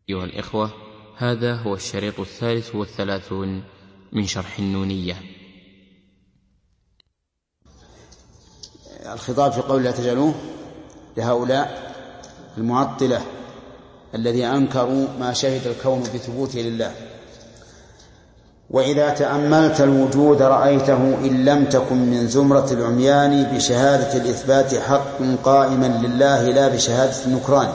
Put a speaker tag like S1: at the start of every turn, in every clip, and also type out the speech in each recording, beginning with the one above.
S1: أيها الإخوة، هذا هو الشريط 33 من شرح النونية.
S2: الخطاب في قول لا تجعلوه لهؤلاء المعطلة الذين أنكروا ما شهد الكون بثبوته لله. وإذا تأملت الوجود رأيته إن لم تكن من زمرة العميان بشهادة الإثبات حق قائما لله لا بشهادة النكران.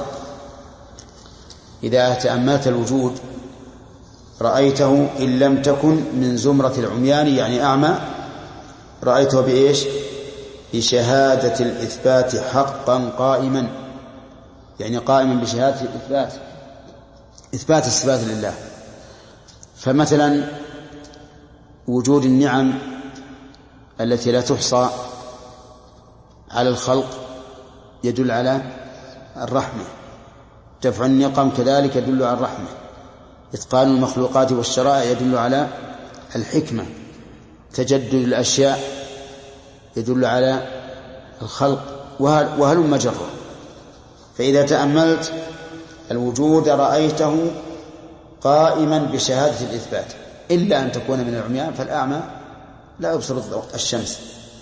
S2: إذا تأملت الوجود رأيته إن لم تكن من زمرة العميان يعني أعمى، رأيته بإيش؟ بشهادة الإثبات حقا قائما، يعني قائما بشهادة الإثبات، إثبات الصفات لله. فمثلا وجود النعم التي لا تحصى على الخلق يدل على الرحمة، دفع النقم كذلك يدل على الرحمة، إتقان المخلوقات والشرائع يدل على الحكمة، تجدد الأشياء يدل على الخلق، وهلم جرة. فإذا تأملت الوجود رأيته قائما بشهادة الإثبات، إلا أن تكون من العميان، فالأعمى لا يبصر الشمس.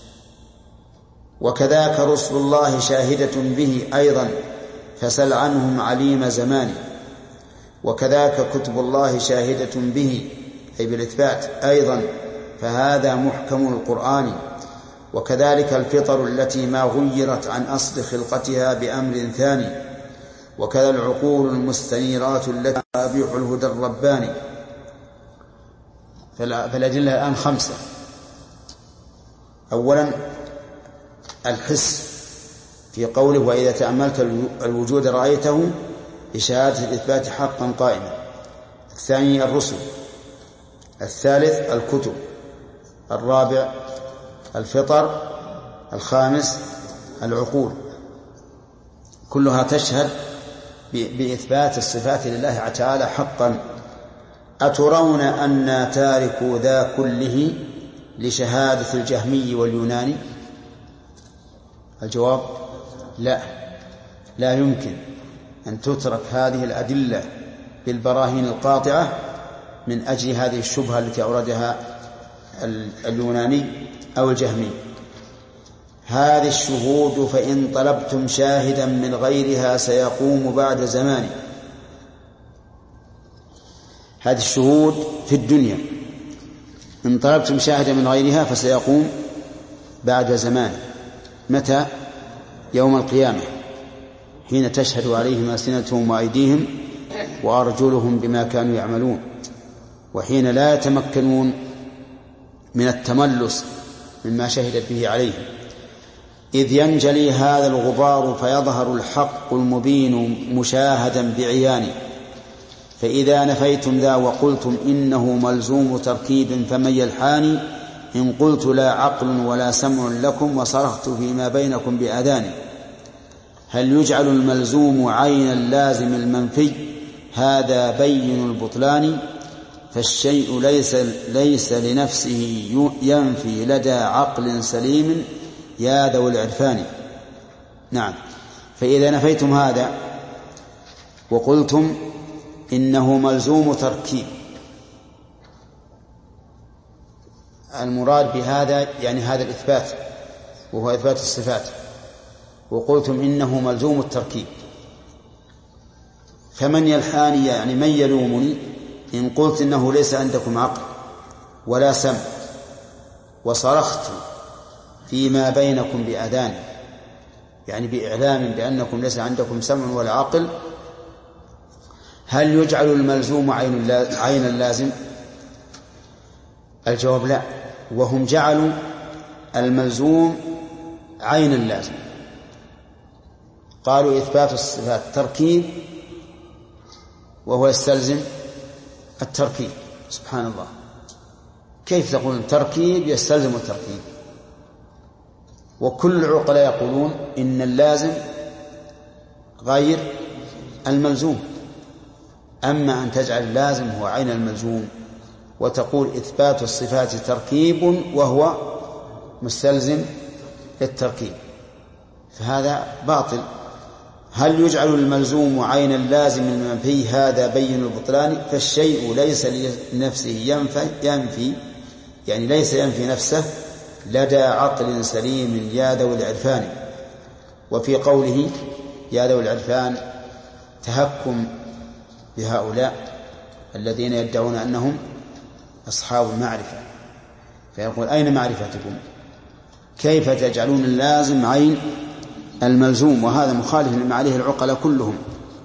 S2: وكذاك رسل الله شاهدة به أيضا فسل عنهم عليم زمان. وكذاك كتب الله شاهدة به أي بالإثبات أيضا، فهذا محكم القرآن. وكذلك الفطر التي ما غيرت عن أصل خلقتها بأمر ثاني. وكذا العقول المستنيرات التي تابع الهدى الرباني. فالأدلة الآن 5. أولا الحس في قوله وإذا تأملت الوجود رأيته بشهادة الإثبات حقا قائما. الثاني الرسل. الثالث الكتب. الرابع الفطر. الخامس العقول. كلها تشهد بإثبات الصفات لله تعالى حقا. أترون أن تاركوا ذا كله لشهادة الجهمي واليوناني؟ الجواب لا يمكن أن تترك هذه الأدلة بالبراهين القاطعة من أجل هذه الشبهة التي أوردها اليوناني أو الجهمي. هذه الشهود فإن طلبتم شاهدا من غيرها سيقوم بعد زمان. هذه الشهود في الدنيا، إن طلبتم شاهدا من غيرها فسيقوم بعد زمان. متى؟ يوم القيامة، حين تشهد عليهم ألسنتهم وأيديهم وأرجلهم بما كانوا يعملون، وحين لا يتمكنون من التملص مما شهدت به عليهم. إذ ينجلي هذا الغبار فيظهر الحق المبين مشاهدا بعيان. فإذا نفيتم ذا وقلتم إنه ملزوم تركيب فمن يلحاني، إن قلت لا عقل ولا سمع لكم وصرخت فيما بينكم بأذاني. هل يجعل الملزوم عين اللازم المنفي؟ هذا بين البطلان. فالشيء ليس لنفسه ينفي لدى عقل سليم يا ذوي العرفان. نعم، فإذا نفيتم هذا وقلتم إنه ملزوم تركيب، المراد بهذا يعني هذا الإثبات وهو إثبات الصفات، وقلتم إنه ملزوم التركيب، فمن يلحاني يعني من يلومني إن قلت إنه ليس عندكم عقل ولا سمع وصرخت فيما بينكم بأذان، يعني بإعلام بأنكم ليس عندكم سمع ولا عقل. هل يجعل الملزوم عين اللازم؟ الجواب لا، وهم جعلوا الملزوم عين اللازم. قالوا إثبات الصفات تركيب وهو يستلزم التركيب. سبحان الله، كيف تقول تركيب يستلزم التركيب؟ وكل العقلاء يقولون إن اللازم غير الملزوم. أما أن تجعل اللازم هو عين الملزوم وتقول إثبات الصفات تركيب وهو مستلزم للتركيب، فهذا باطل. هل يجعل الملزوم عين اللازم المنفي؟ هذا بين البطلان. فالشيء ليس لنفسه ينفي يعني ليس ينفي نفسه لدى عقل سليم يا ذوي العرفان. وفي قوله يا ذوي العرفان تهكم بهؤلاء الذين يدعون أنهم أصحاب المعرفة، فيقول أين معرفتكم؟ كيف تجعلون اللازم عين الملزوم؟ وهذا مخالف لما عليه العقلاء كلهم.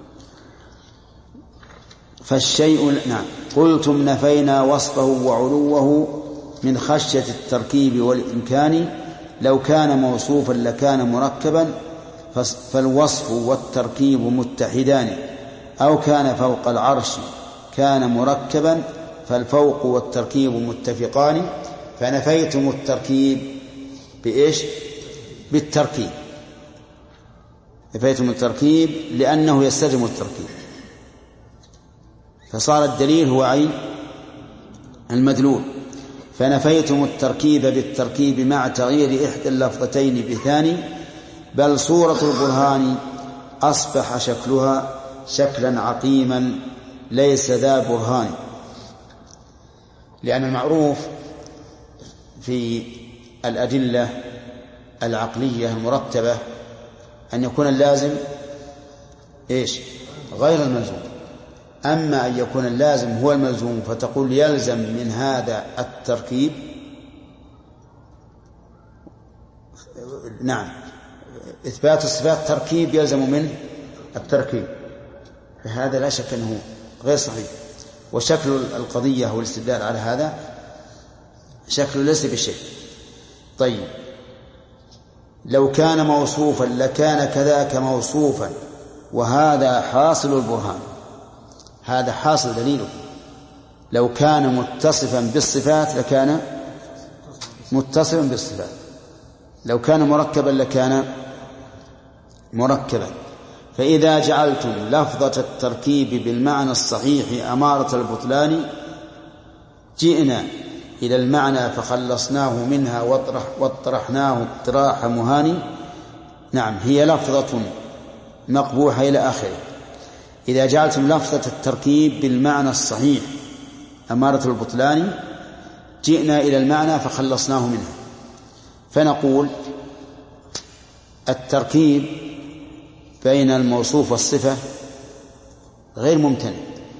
S2: فالشيء نعم قلتم نفينا وصفه وعلوه من خشية التركيب والإمكان، لو كان موصوفا لكان مركبا فالوصف والتركيب متحدان، أو كان فوق العرش كان مركبا فالفوق والتركيب متفقان. فنفيتم التركيب بإيش؟ بالتركيب. نفيتم التركيب لأنه يستلزم التركيب، فصار الدليل هو عين المدلول. فنفيتم التركيب بالتركيب مع تغيير إحدى اللفظتين بثاني، بل صورة البرهان أصبح شكلها شكلا عقيما ليس ذا برهان. لأن المعروف في الأدلة العقلية المرتبة أن يكون اللازم إيش؟ غير الملزوم. أما أن يكون اللازم هو الملزوم فتقول يلزم من هذا التركيب، نعم إثبات الصفات تركيب يلزم منه التركيب، فهذا لا شك أنه غير صحيح. وشكل القضية والاستدلال على هذا شكل ليس بشيء. طيب لو كان موصوفا لكان كذاك موصوفا، وهذا حاصل البرهان، هذا حاصل دليله. لو كان متصفا بالصفات لكان متصفا بالصفات، لو كان مركبا لكان مركبا. فإذا جعلتم لفظة التركيب بالمعنى الصحيح أمارة البطلان، جئنا إلى المعنى فخلصناه منها واطرحناه اطراح مهاني. نعم هي لفظة مقبوحة إلى آخره. إذا جعلتم لفظة التركيب بالمعنى الصحيح أمارة البطلان، جئنا إلى المعنى فخلصناه منها. فنقول التركيب بين الموصوف والصفة غير ممتنع،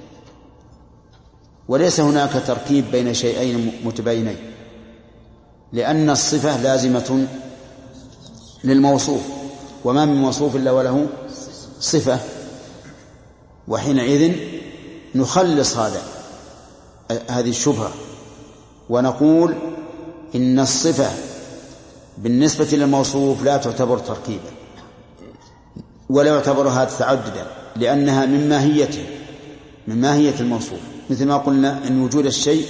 S2: وليس هناك تركيب بين شيئين متباينين، لأن الصفة لازمة للموصوف، وما من موصوف إلا وله صفة. وحينئذ نخلص هذه الشبهة ونقول إن الصفة بالنسبة للموصوف لا تعتبر تركيبا ولا يعتبرها تعددا، لأنها من ماهيته، من ماهية الموصوف. مثل ما قلنا إن وجود الشيء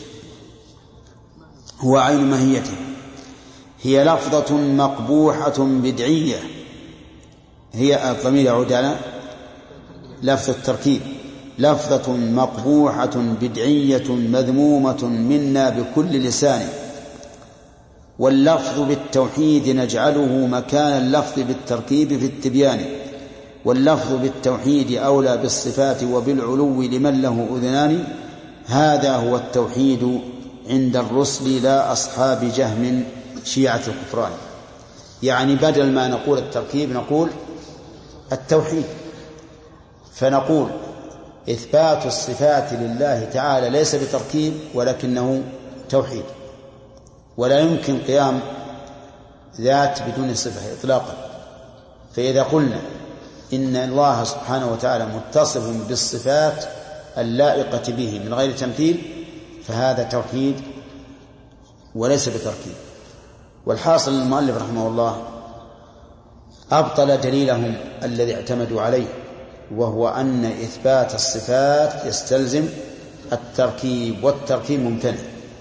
S2: هو عين ماهيته. هي لفظة مقبوحة بدعية، هي الضمير يعود على لفظ التركيب، لفظة مقبوحة بدعية مذمومة منا بكل لسان. واللفظ بالتوحيد نجعله مكان اللفظ بالتركيب في التبيان، واللفظ بالتوحيد أولى بالصفات وبالعلو لمن له أذنان. هذا هو التوحيد عند الرسل لا أصحاب جهم شيعة الكفران. يعني بدل ما نقول التركيب نقول التوحيد. فنقول إثبات الصفات لله تعالى ليس بتركيب ولكنه توحيد، ولا يمكن قيام ذات بدون صفة إطلاقا. فإذا قلنا إن الله سبحانه وتعالى متصف بالصفات اللائقة به من غير تمثيل فهذا توحيد وليس بتركيب. والحاصل المؤلف رحمه الله أبطل دليلهم الذي اعتمدوا عليه، وهو أن إثبات الصفات يستلزم التركيب، والتركيب ممتنع.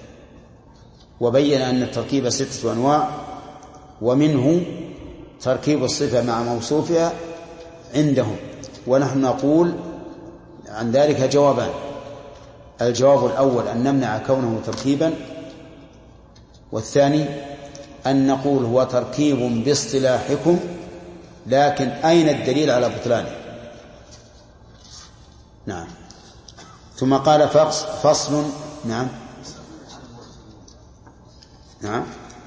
S2: وبين أن التركيب 6 أنواع، ومنه تركيب الصفة مع موصوفها عندهم. ونحن نقول عن ذلك جوابان: الجواب الأول أن نمنع كونه تركيبا، والثاني أن نقول هو تركيب باصطلاحكم لكن أين الدليل على بطلانه؟ نعم. ثم قال فصل. نعم نعم.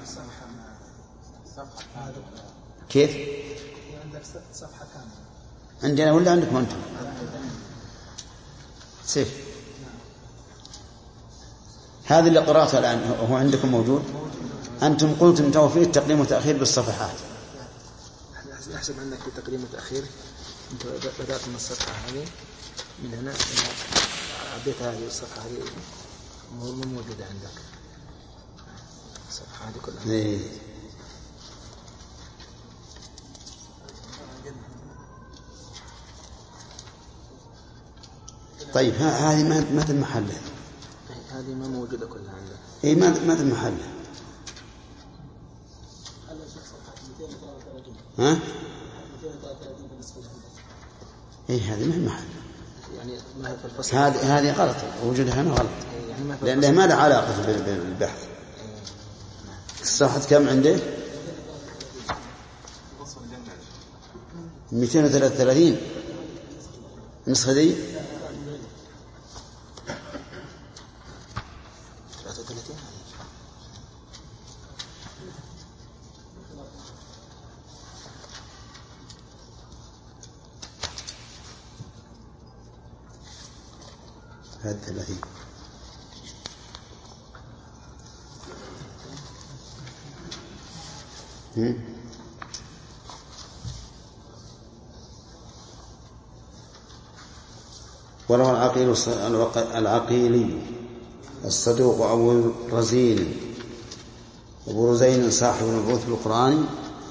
S2: كيف؟
S3: عندك صفحة كاملة
S2: عندنا ولا عندكم أنتم؟ سيف هذا اللي قرأته الآن هو عندكم موجود؟ أنتم قلتم توفير تقديم وتأخير بالصفحات.
S3: أحسب عندك في تقديم وتأخير أنت بدأت من الصفحة هذه من هنا عديت هذه الصفحة هذه مو موجودة عندك الصفحة هذه كلها.
S2: طيب هذه ما في محلها.
S3: هذه ما موجودة كلها عندك.
S2: إيه ما في محلها. ها؟ إيه هذه ما في محلها.
S3: يعني ما هي في الفصل.
S2: هذه غلط وجودها هنا غلط. يعني لأنها ما لها علاقة بالبحث. الصفحة كم عنده؟ 233 نسخة دي.
S3: 33
S2: هذا 30. وله العقيلي الصدوق أبو رزين أبو رزين صاحب المبعوث بالقرآن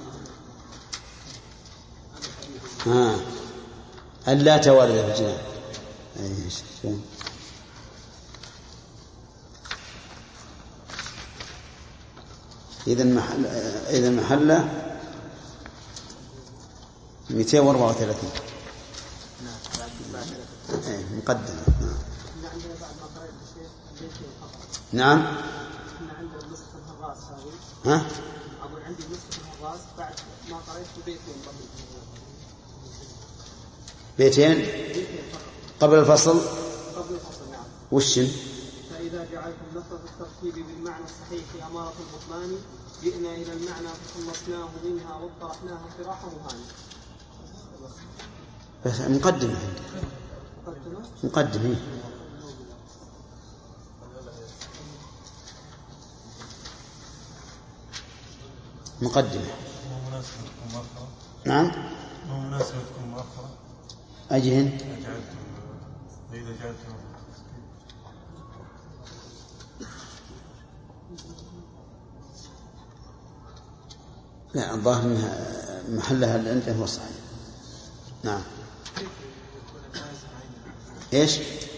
S2: ألا توارد في الجنان. إذا محله 234 مقدمة. نعم. ها؟
S4: أقول عندي نسخة الغاز بعد ما قريت
S2: بيتين قبل الفصل.
S4: نعم.
S2: وشن؟
S4: فإذا جعلتم لفظ التركيب بالمعنى الصحيح في أمارة البطلان جئنا إلى المعنى فخلصناه منها واطرحناه اطراحا مهانا.
S2: بس مقدمة. مقدمة. مقدمة. نعم.
S5: مناسبتكم مؤخرة.
S2: أجهن.
S5: إذا جعلتم
S2: لا الظاهر أنها محلها اللي أنت هو صحيح. نعم. إيش؟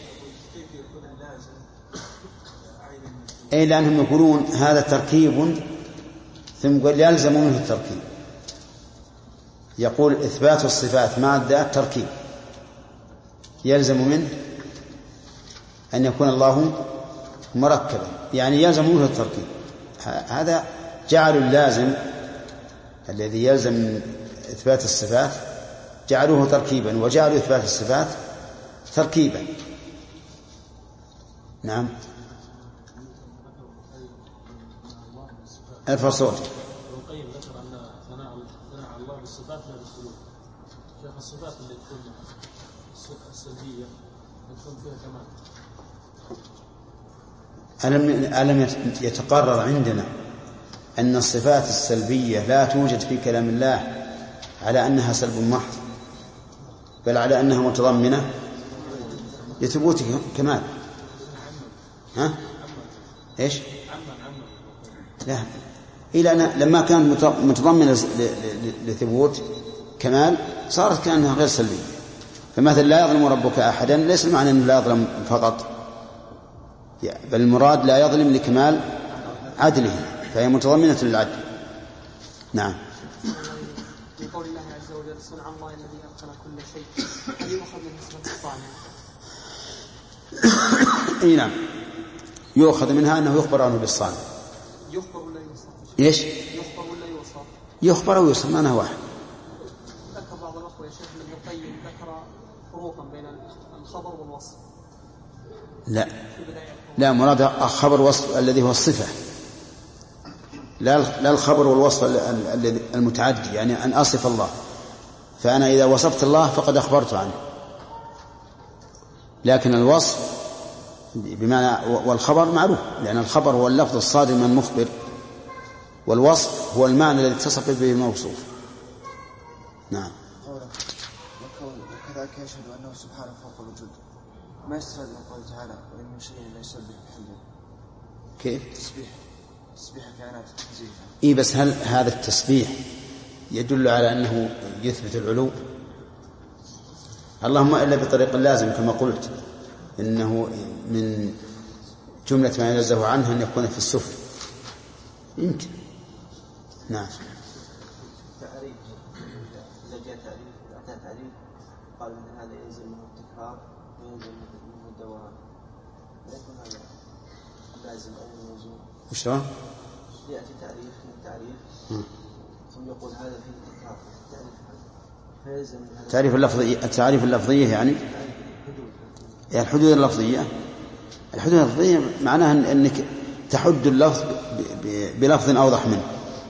S2: أي لأنهم يقولون هذا تركيب ثم قال يلزم منه التركيب. يقول إثبات الصفات مع الذات تركيب يلزم منه أن يكون الله مركبا يعني يلزم منه التركيب. هذا جعل اللازم الذي يلزم إثبات الصفات جعلوه تركيبا وجعلوا إثبات الصفات تركيبا. نعم. الفصول.
S6: القيم ذكر أن ثناء الله بالصفات لا بالسلوك. شيخ الصفات اللي تكون السلبية تكون فيها كمال.
S2: ألم يتقرر عندنا أن الصفات السلبية لا توجد في كلام الله على أنها سلب محض بل على أنها متضمنة لثبوت كمال. ها؟ إيش؟ لا إلى أن لما كانت متضمنة لثبوت كمال صارت كأنها غير سلبية. فمثلا لا يظلم ربك أحدا ليس معنى أنه لا يظلم فقط بل المراد لا يظلم لكمال عدله فهي متضمنة للعدل. نعم.
S4: في قول الله عز وجل صنع الله الذي أتقن كل شيء هل يؤخذ من نسبة الصانع؟
S2: اي نعم يؤخذ منها أنه يخبر عنه بالصانع.
S4: يخبر ولا يوصف؟
S2: ايش؟
S4: يخبر ولا يوصف؟
S2: يخبر ويوصف معناه واحد. لا مراد خبر وصف الذي هو الصفة، لا الخبر والوصف المتعدي، يعني أن أصف الله، فأنا إذا وصفت الله فقد أخبرت عنه. لكن الوصف بمعنى والخبر معروف، لأن الخبر هو اللفظ الصادر من المخبر، والوصف هو المعنى الذي اتصف به الموصوف. نعم.
S7: وكذلك يشهد أنه سبحانه فوق الوجود، ما يستفاد من قوله تعالى وإن من شيء لا يسبح بحمده.
S2: كيف؟
S7: تسبيح كائنات التنزيه.
S2: إيه بس هل هذا التسبيح يدل على أنه يثبت العلو؟ اللهم إلا بطريق اللازم كما قلت، إنه من جملة ما ينزه عنه أن يكون في السفل يمكن. نعم.
S8: تعريف إذا جاء تعريف أتى تعريف قال إن هذا يلزم منه التكرار ويلزم منه الدوران، لا يكون هذا لازم أو موزون.
S2: وش هو؟
S8: يأتي تعريف من التعريف ثم يقول هذا فيه تكرار تعريف هذا فيلزم من هذا
S2: تعريف اللفظية. التعريف اللفظية يعني الحدود اللفظية. الحدود اللفظية معناها أنك تحد اللفظ بلفظ أوضح منه.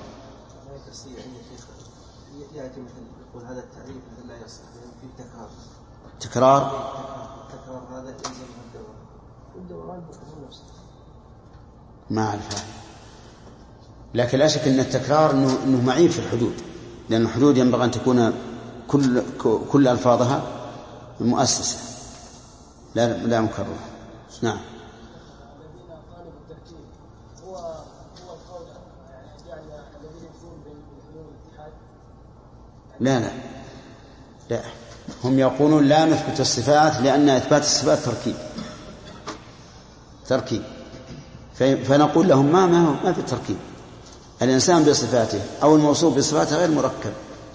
S8: يأتي مثل يقول هذا التعريف مثل لا يصح فيه
S2: تكرار
S8: هذا يلزم من الدوران هو نفسه.
S2: ما أعرف، لكن لا شك أن التكرار أنه معيب في الحدود، لأن الحدود ينبغي أن تكون كل ألفاظها مؤسسة لا مكررة. نعم.
S6: الذين قالوا بالتركيب هو القول يعني الذين يقولون بالحلول والاتحاد.
S2: لا هم يقولون لا نثبت الصفات لأن إثبات الصفات تركيب. فنقول لهم ما في تركيب، الإنسان بصفاته أو الموصوف بصفاته غير مركب،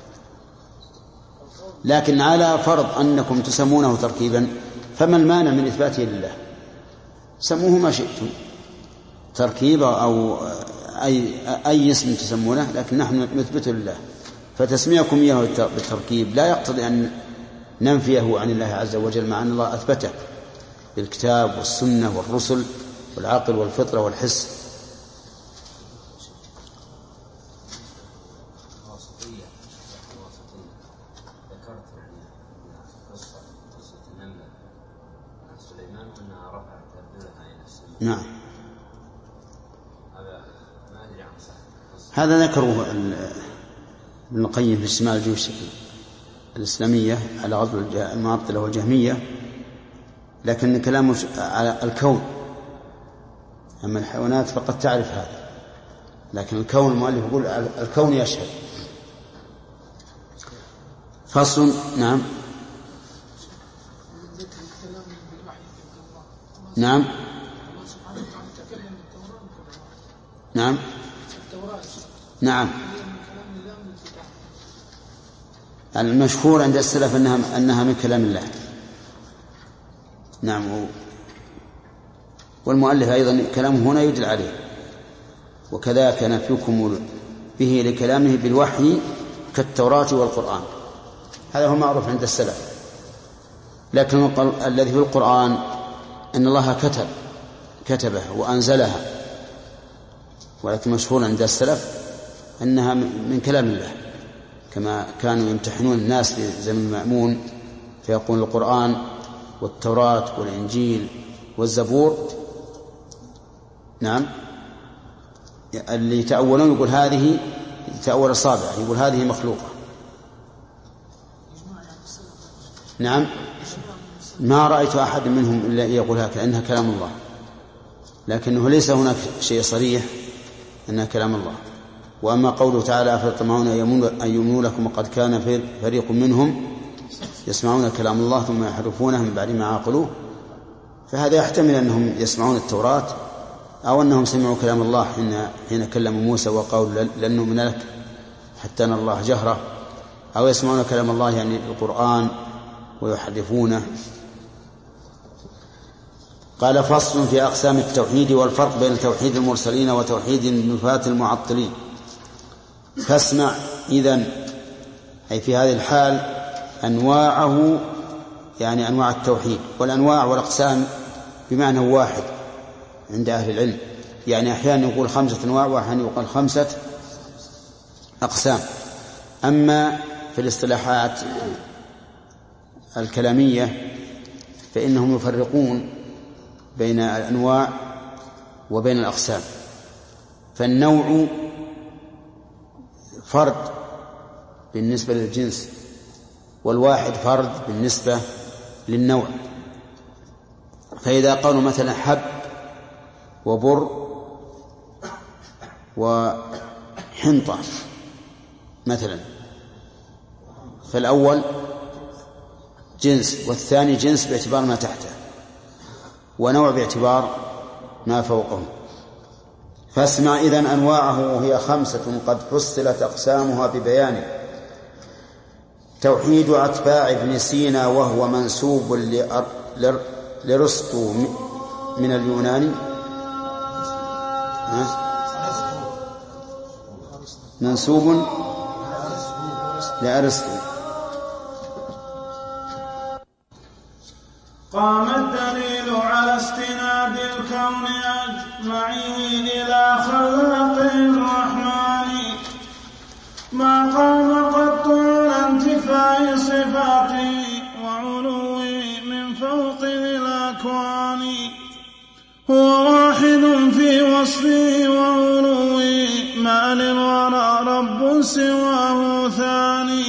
S2: لكن على فرض أنكم تسمونه تركيبا فما المانع من إثباته لله؟ سموه ما شئتم، تركيب أو أي اسم تسمونه، لكن نحن نثبته لله. فتسميكم إياه بالتركيب لا يقتضي أن ننفيه عن الله عز وجل، مع أن الله أثبته بالكتاب والسنة والرسل والعقل والفطرة والحس.
S9: ذكرت يعني قصة النملة عن سليمان أنها رفعت أبدلها إلى السماء.
S2: نعم.
S9: هذا ما أدري عن صحة.
S2: هذا ذكره ابن القيم في اجتماع الجيوش الإسلامية على غزو المعطلة والجهمية، لكن كلامه على الكون. أما الحيوانات فقد تعرف هذا، لكن الكون المؤلف يقول الكون يشهد. فصل. نعم. نعم. نعم. نعم. المشهور عند السلف أنها من كلام الله. نعم. والمؤلف أيضا كلامه هنا يدل عليه، وكذلك نفيكم به لكلامه بالوحي كالتوراة والقرآن، هذا هو معروف عند السلف. لكن الذي في القرآن أن الله كتبه وأنزلها، ولكن مشهور عند السلف أنها من كلام الله، كما كانوا يمتحنون الناس في زمن المأمون فيقول القرآن والتوراة والإنجيل والزبور. نعم. اللي يتأولون يقول هذه، يتأول الصابع يقول هذه مخلوقة. نعم. ما رأيت أحد منهم إلا يقول هكذا إنها كلام الله، لكنه ليس هناك شيء صريح أنها كلام الله. وأما قوله تعالى أفتطمعون أن يؤمنوا لكم وقد كان فريق منهم يسمعون كلام الله ثم يحرفونه من بعد ما عقلوه، فهذا يحتمل أنهم يسمعون التوراة أو أنهم سمعوا كلام الله حين كلموا موسى وقالوا لن نؤمن لك حتى نرى الله جهرة، أو يسمعون كلام الله يعني القرآن ويحرفونه. قال فصل في أقسام التوحيد والفرق بين توحيد المرسلين وتوحيد النفاة المعطلين. فاسمع إذن، أي في هذه الحال أنواعه، يعني أنواع التوحيد والأنواع والأقسام بمعنى واحد عند أهل العلم، يعني أحيانا يقول 5 أنواع وأحيانا يقول 5 أقسام. أما في الاصطلاحات الكلامية فإنهم يفرقون بين الأنواع وبين الأقسام، فالنوع فرد بالنسبة للجنس، والواحد فرد بالنسبة للنوع. فإذا قالوا مثلا حب وبر وحنطة مثلا، فالأول جنس والثاني جنس باعتبار ما تحته، ونوع باعتبار ما فوقه. فاسمع إذن أنواعه وهي 5 قد فصلت أقسامها ببيان. توحيد أتباع ابن سينا وهو منسوب لرسطو من اليوناني، منسوب لأرسطو.
S10: قام الدليل على استناد الكون أجمعين إلى خلاق الرحمن، ما قام قط على انتفاء صفاته وعلوه من فوق الأكوان. هو واحد في وصفه وعلوه، ما للورى رب سواه ثاني.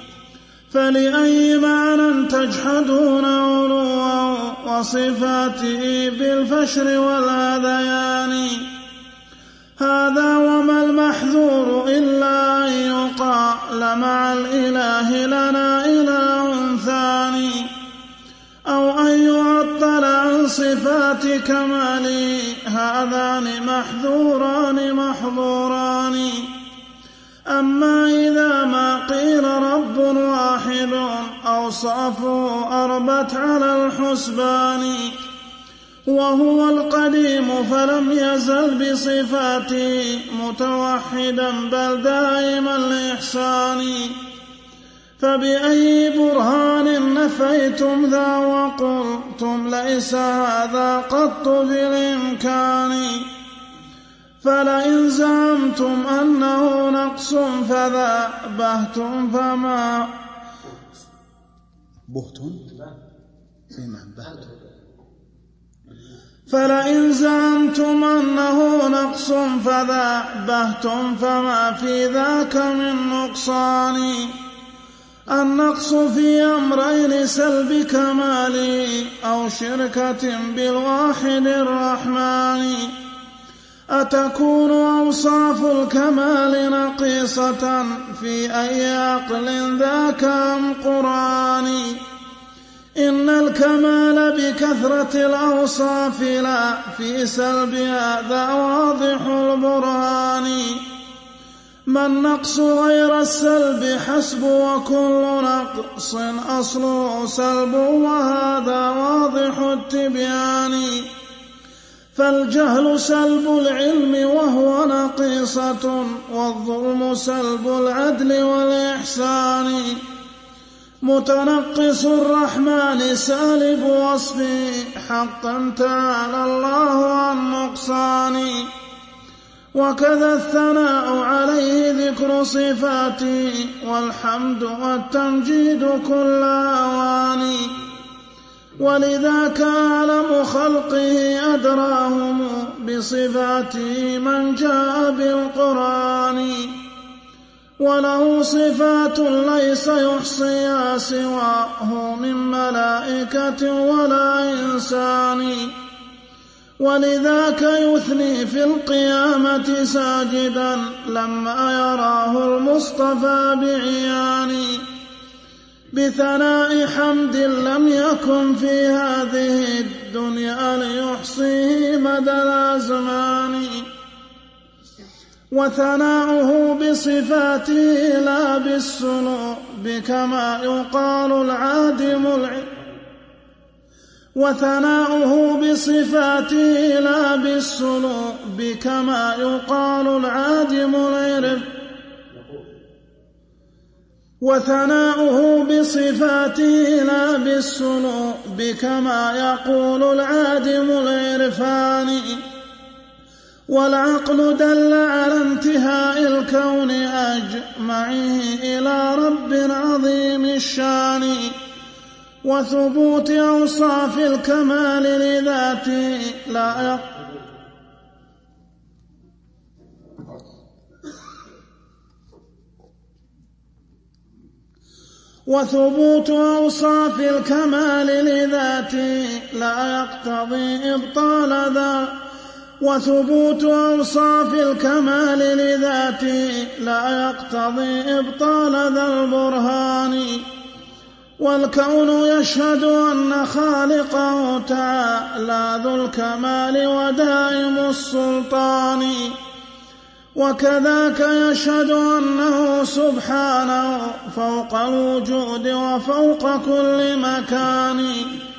S10: فلأي معنى تجحدون علوه وصفاته بالفشر والهذيان؟ هذا وما المحذور إلا أن يقال مع الإله لنا إله ثاني، أو أن يعطل عن صفات كماله. هذان محذوران محظوران. أما إذا ما قيل رب واحد أوصافه أربت على الحسبان، وهو القديم فلم يزل بصفاته متوحدا بل دائم الإحسان. فبأي برهان نفيتم ذا وقلتم ليس هذا قط بالإمكان؟ فلئن زعمتم أنه نقص فذا بهتم فما فلئن زعمتم أنه نقص فذا بهتم فما في ذاك من نقصان. النقص في أمرين: سلب كمال أو شركة بالواحد الرحمن. أتكون أوصاف الكمال نقيصة في أي عقل ذاك أم قرآن؟ إن الكمال بكثرة الأوصاف لا في سلبها، ذا واضح البرهان. ما النقص غير السلب حسب، وكل نقص أصله سلب، وهذا واضح التبيان. فالجهل سلب العلم وهو نقيصة، والظلم سلب العدل والإحسان. متنقص الرحمن سالب وصفه، حقا تعالى الله عن نقصان. وكذا الثناء عليه ذكر صفاته، والحمد والتمجيد كل أوان. ولذاك أعلم خلقه أدراهم بصفاته من جاء بالقرآن. وله صفات ليس يحصيها سواه من ملائكة ولا إنسان. ولذاك يثني في القيامة ساجدا لما يراه المصطفى بعيان. بثناء حمد لم يكن في هذه الدنيا ليحصيه مدى الأزمان. وثناؤه بصفاته لا بالسلوب كما يقال العادم وثناؤه بصفاته لا بالسلوب كما يقال العادم العرف. وثناؤه بصفاته لا بالسلوب كما يقول العادم العرفاني. والعقل دل على انتهاء الكون أجمعه إلى رب عظيم الشان، وثبوت أوصاف الكمال لذاته لا وثبوت أوصاف الكمال لذاته لا يقتضي إبطال ذا وثبوت أوصاف الكمال لذاته لا يقتضي إبطال ذا البرهان. والكون يشهد أن خالقه تعالى ذو الكمال ودائم السلطان، وكذاك يشهد أنه سبحانه فوق الوجود وفوق كل مكان،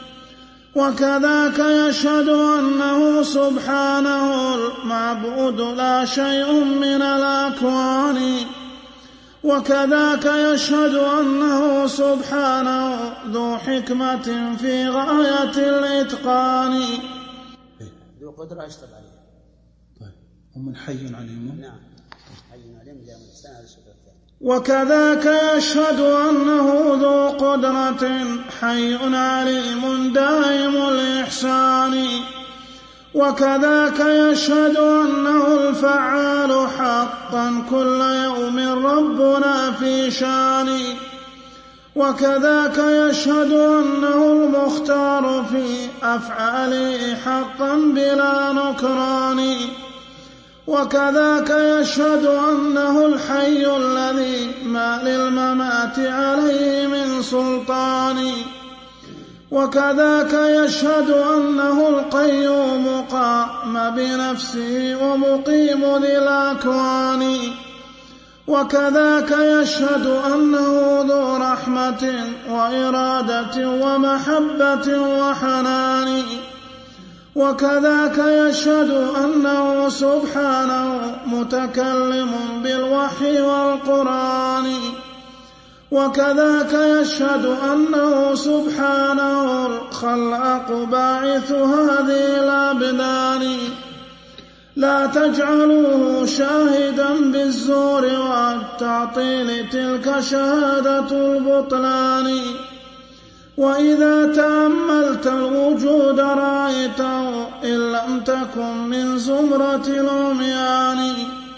S10: وكذاك يشهد أنه سبحانه المعبود لا شيء من الأكوان، وكذاك يشهد أنه سبحانه ذو حكمة في غاية الإتقان.
S3: ذو قدرة يشتغل عليه.
S10: طيب ومن حي عليم.
S3: نعم حي عليم جاء من السنة على الشكل الثاني.
S10: وكذاك يشهد أنه ذو قدرة حي عليم دائم الإحسان، وكذاك يشهد أنه الفعال حقا كل يوم ربنا في شان، وكذاك يشهد أنه المختار في أفعاله حقا بلا نكران، وكذاك يشهد أنه الحي الذي ما للممات عليه من سلطان، وكذاك يشهد أنه القيوم قام بنفسه ومقيم ذي الأكوان، وكذاك يشهد أنه ذو رحمة وإرادة ومحبة وحنان، وكذاك يشهد أنه سبحانه متكلم بالوحي والقرآن، وكذاك يشهد أنه سبحانه الخلاق باعث هذه الأبدان. لا تجعلوه شاهدا بالزور والتعطيل تلك شهادة البطلان، وإذا تأملت الوجود رأيته إن لم تكن من زمرة العميان،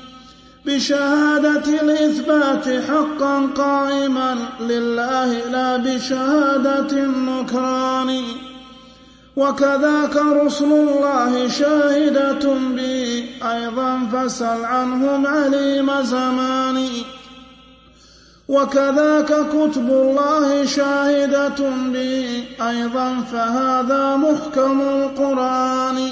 S10: بشهادة الإثبات حقا قائما لله لا بشهادة النكران، وكذاك رسل الله شاهدة به أيضا فسل عنهم عليم زمان، وكذاك كتب الله شاهدة به أيضا فهذا محكم القرآن،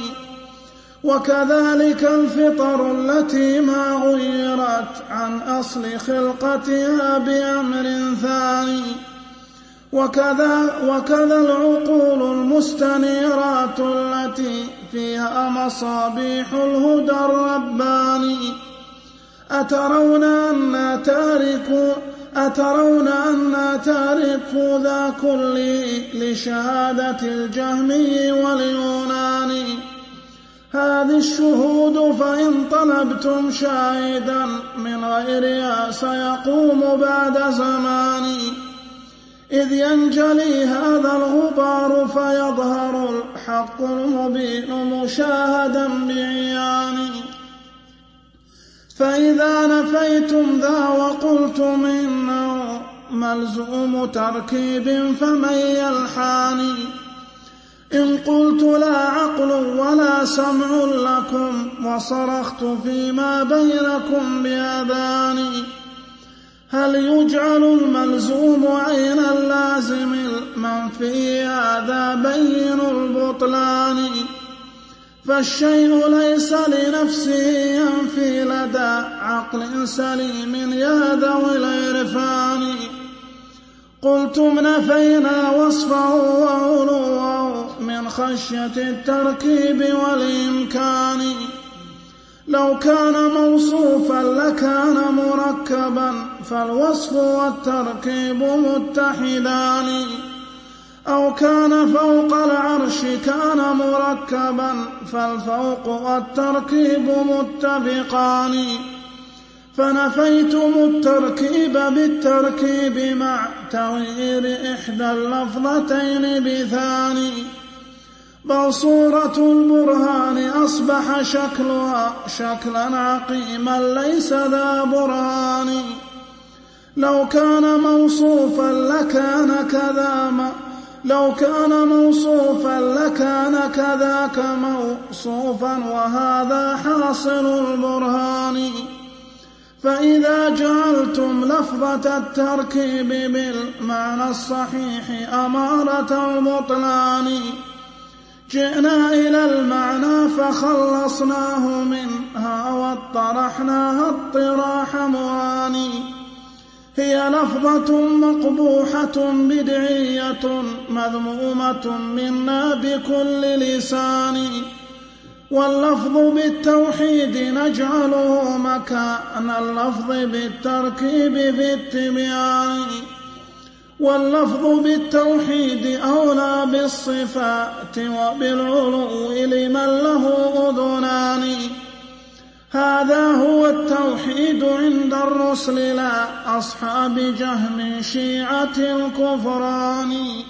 S10: وكذلك الفطر التي ما غيرت عن أصل خلقتها بأمر ثاني، وكذا العقول المستنيرات التي فيها مصابيح الهدى الرباني. أترون أن تاركوا ذا كله لشهادة الجهمي واليوناني. هذه الشهود فإن طلبتم شاهدا من غيرها سيقوم بعد زمان، إذ ينجلي هذا الغبار فيظهر الحق المبين مشاهدا بعيان. فإذا نفيتم ذا وقلتم إنه ملزوم تركيب فمن يلحاني، إن قلت لا عقل ولا سمع لكم وصرخت فيما بينكم بأذاني، هل يجعل الملزوم عين اللازم المنفي هذا بين البطلان، فالشيء ليس لنفسه ينفي لدى عقل سليم يا ذوي العرفان. قلتم نفينا وصفه وعلوه من خشية التركيب والإمكان، لو كان موصوفا لكان مركبا فالوصف والتركيب متحدان أو كان فوق العرش كان مركبا فالفوق والتركيب متفقان فنفيتم التركيب بالتركيب مع تغيير إحدى اللفظتين بثاني بل صورة البرهان أصبح شكلها شكلا عقيما ليس ذا برهان لو كان موصوفا لكان كذاك موصوفا وهذا حاصل البرهان فإذا جعلتم لفظة التركيب بالمعنى الصحيح أمارة البطلان جئنا إلى المعنى فخلصناه منها واطرحناها اطراح مواني هي لفظة مقبوحة بدعية مذمومة منا بكل لسان واللفظ بالتوحيد نجعله مكان اللفظ بالتركيب بالتبيان واللفظ بالتوحيد أولى بالصفات وبالعلو لمن له أذنان هذا هو التوحيد عند الرسل لا أصحاب جهم شيعة الكفران.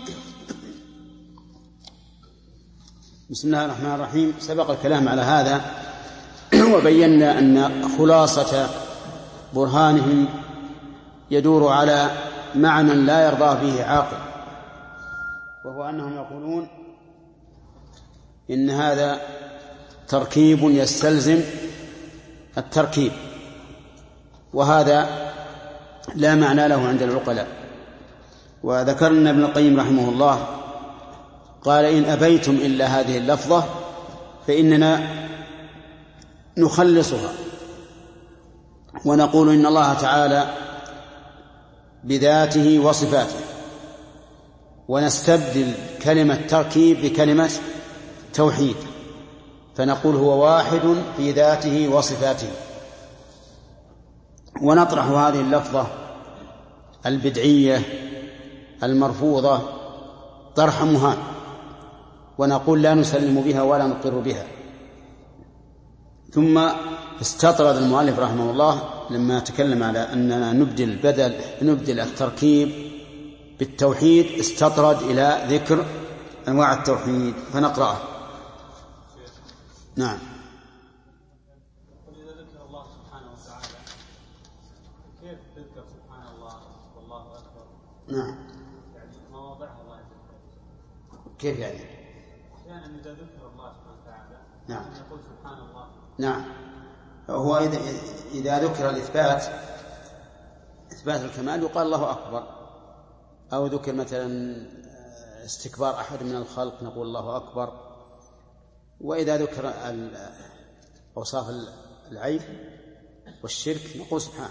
S2: بسم الله الرحمن الرحيم. سبق الكلام على هذا وبينا أن خلاصة برهانهم يدور على معنى لا يرضى به عاقل، وهو أنهم يقولون إن هذا تركيب يستلزم التركيب، وهذا لا معنى له عند العقلاء. وذكرنا ابن القيم رحمه الله قال إن أبيتم إلا هذه اللفظة فإننا نخلصها ونقول إن الله تعالى بذاته وصفاته، ونستبدل كلمة تركيب بكلمة توحيد فنقول هو واحد في ذاته وصفاته، ونطرح هذه اللفظة البدعية المرفوضة طرح مهان ونقول لا نسلم بها ولا نقر بها. ثم استطرد المؤلف رحمه الله لما تكلم على أننا نبدل التركيب بالتوحيد، استطرد إلى ذكر أنواع التوحيد فنقرأه. نعم.
S6: وإذا ذكر الله سبحانه وتعالى كيف تذكر سبحان الله والله أكبر؟
S2: نعم.
S6: يعني مواضعها الله يذكر.
S2: كيف يعني؟
S6: أحيانا إذا ذكر الله سبحانه وتعالى
S2: نعم
S6: يقول سبحان الله.
S2: نعم. هو إذا ذكر إثبات الكمال يقال الله أكبر، أو ذكر مثلا استكبار أحد من الخلق نقول الله أكبر، وإذا ذكر أوصاف العيب والشرك نقول سبحانه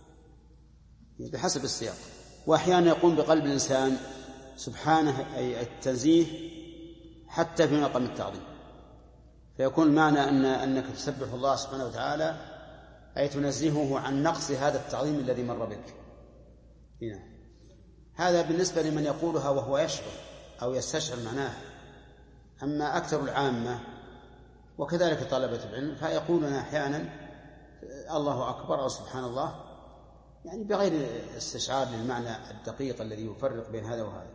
S2: بحسب السياق. وأحيانا يقوم بقلب الإنسان سبحانه أي التنزيه حتى في مقام التعظيم، فيكون المعنى أنك تسبح الله سبحانه وتعالى أي تنزهه عن نقص هذا التعظيم الذي مر بك. هنا هذا بالنسبة لمن يقولها وهو يشعر أو يستشعر معناها. أما أكثر العامة وكذلك طلبة العلم فيقولون أحيانا الله أكبر أو سبحان الله، يعني بغير استشعار للمعنى الدقيق الذي يفرق بين هذا وهذا.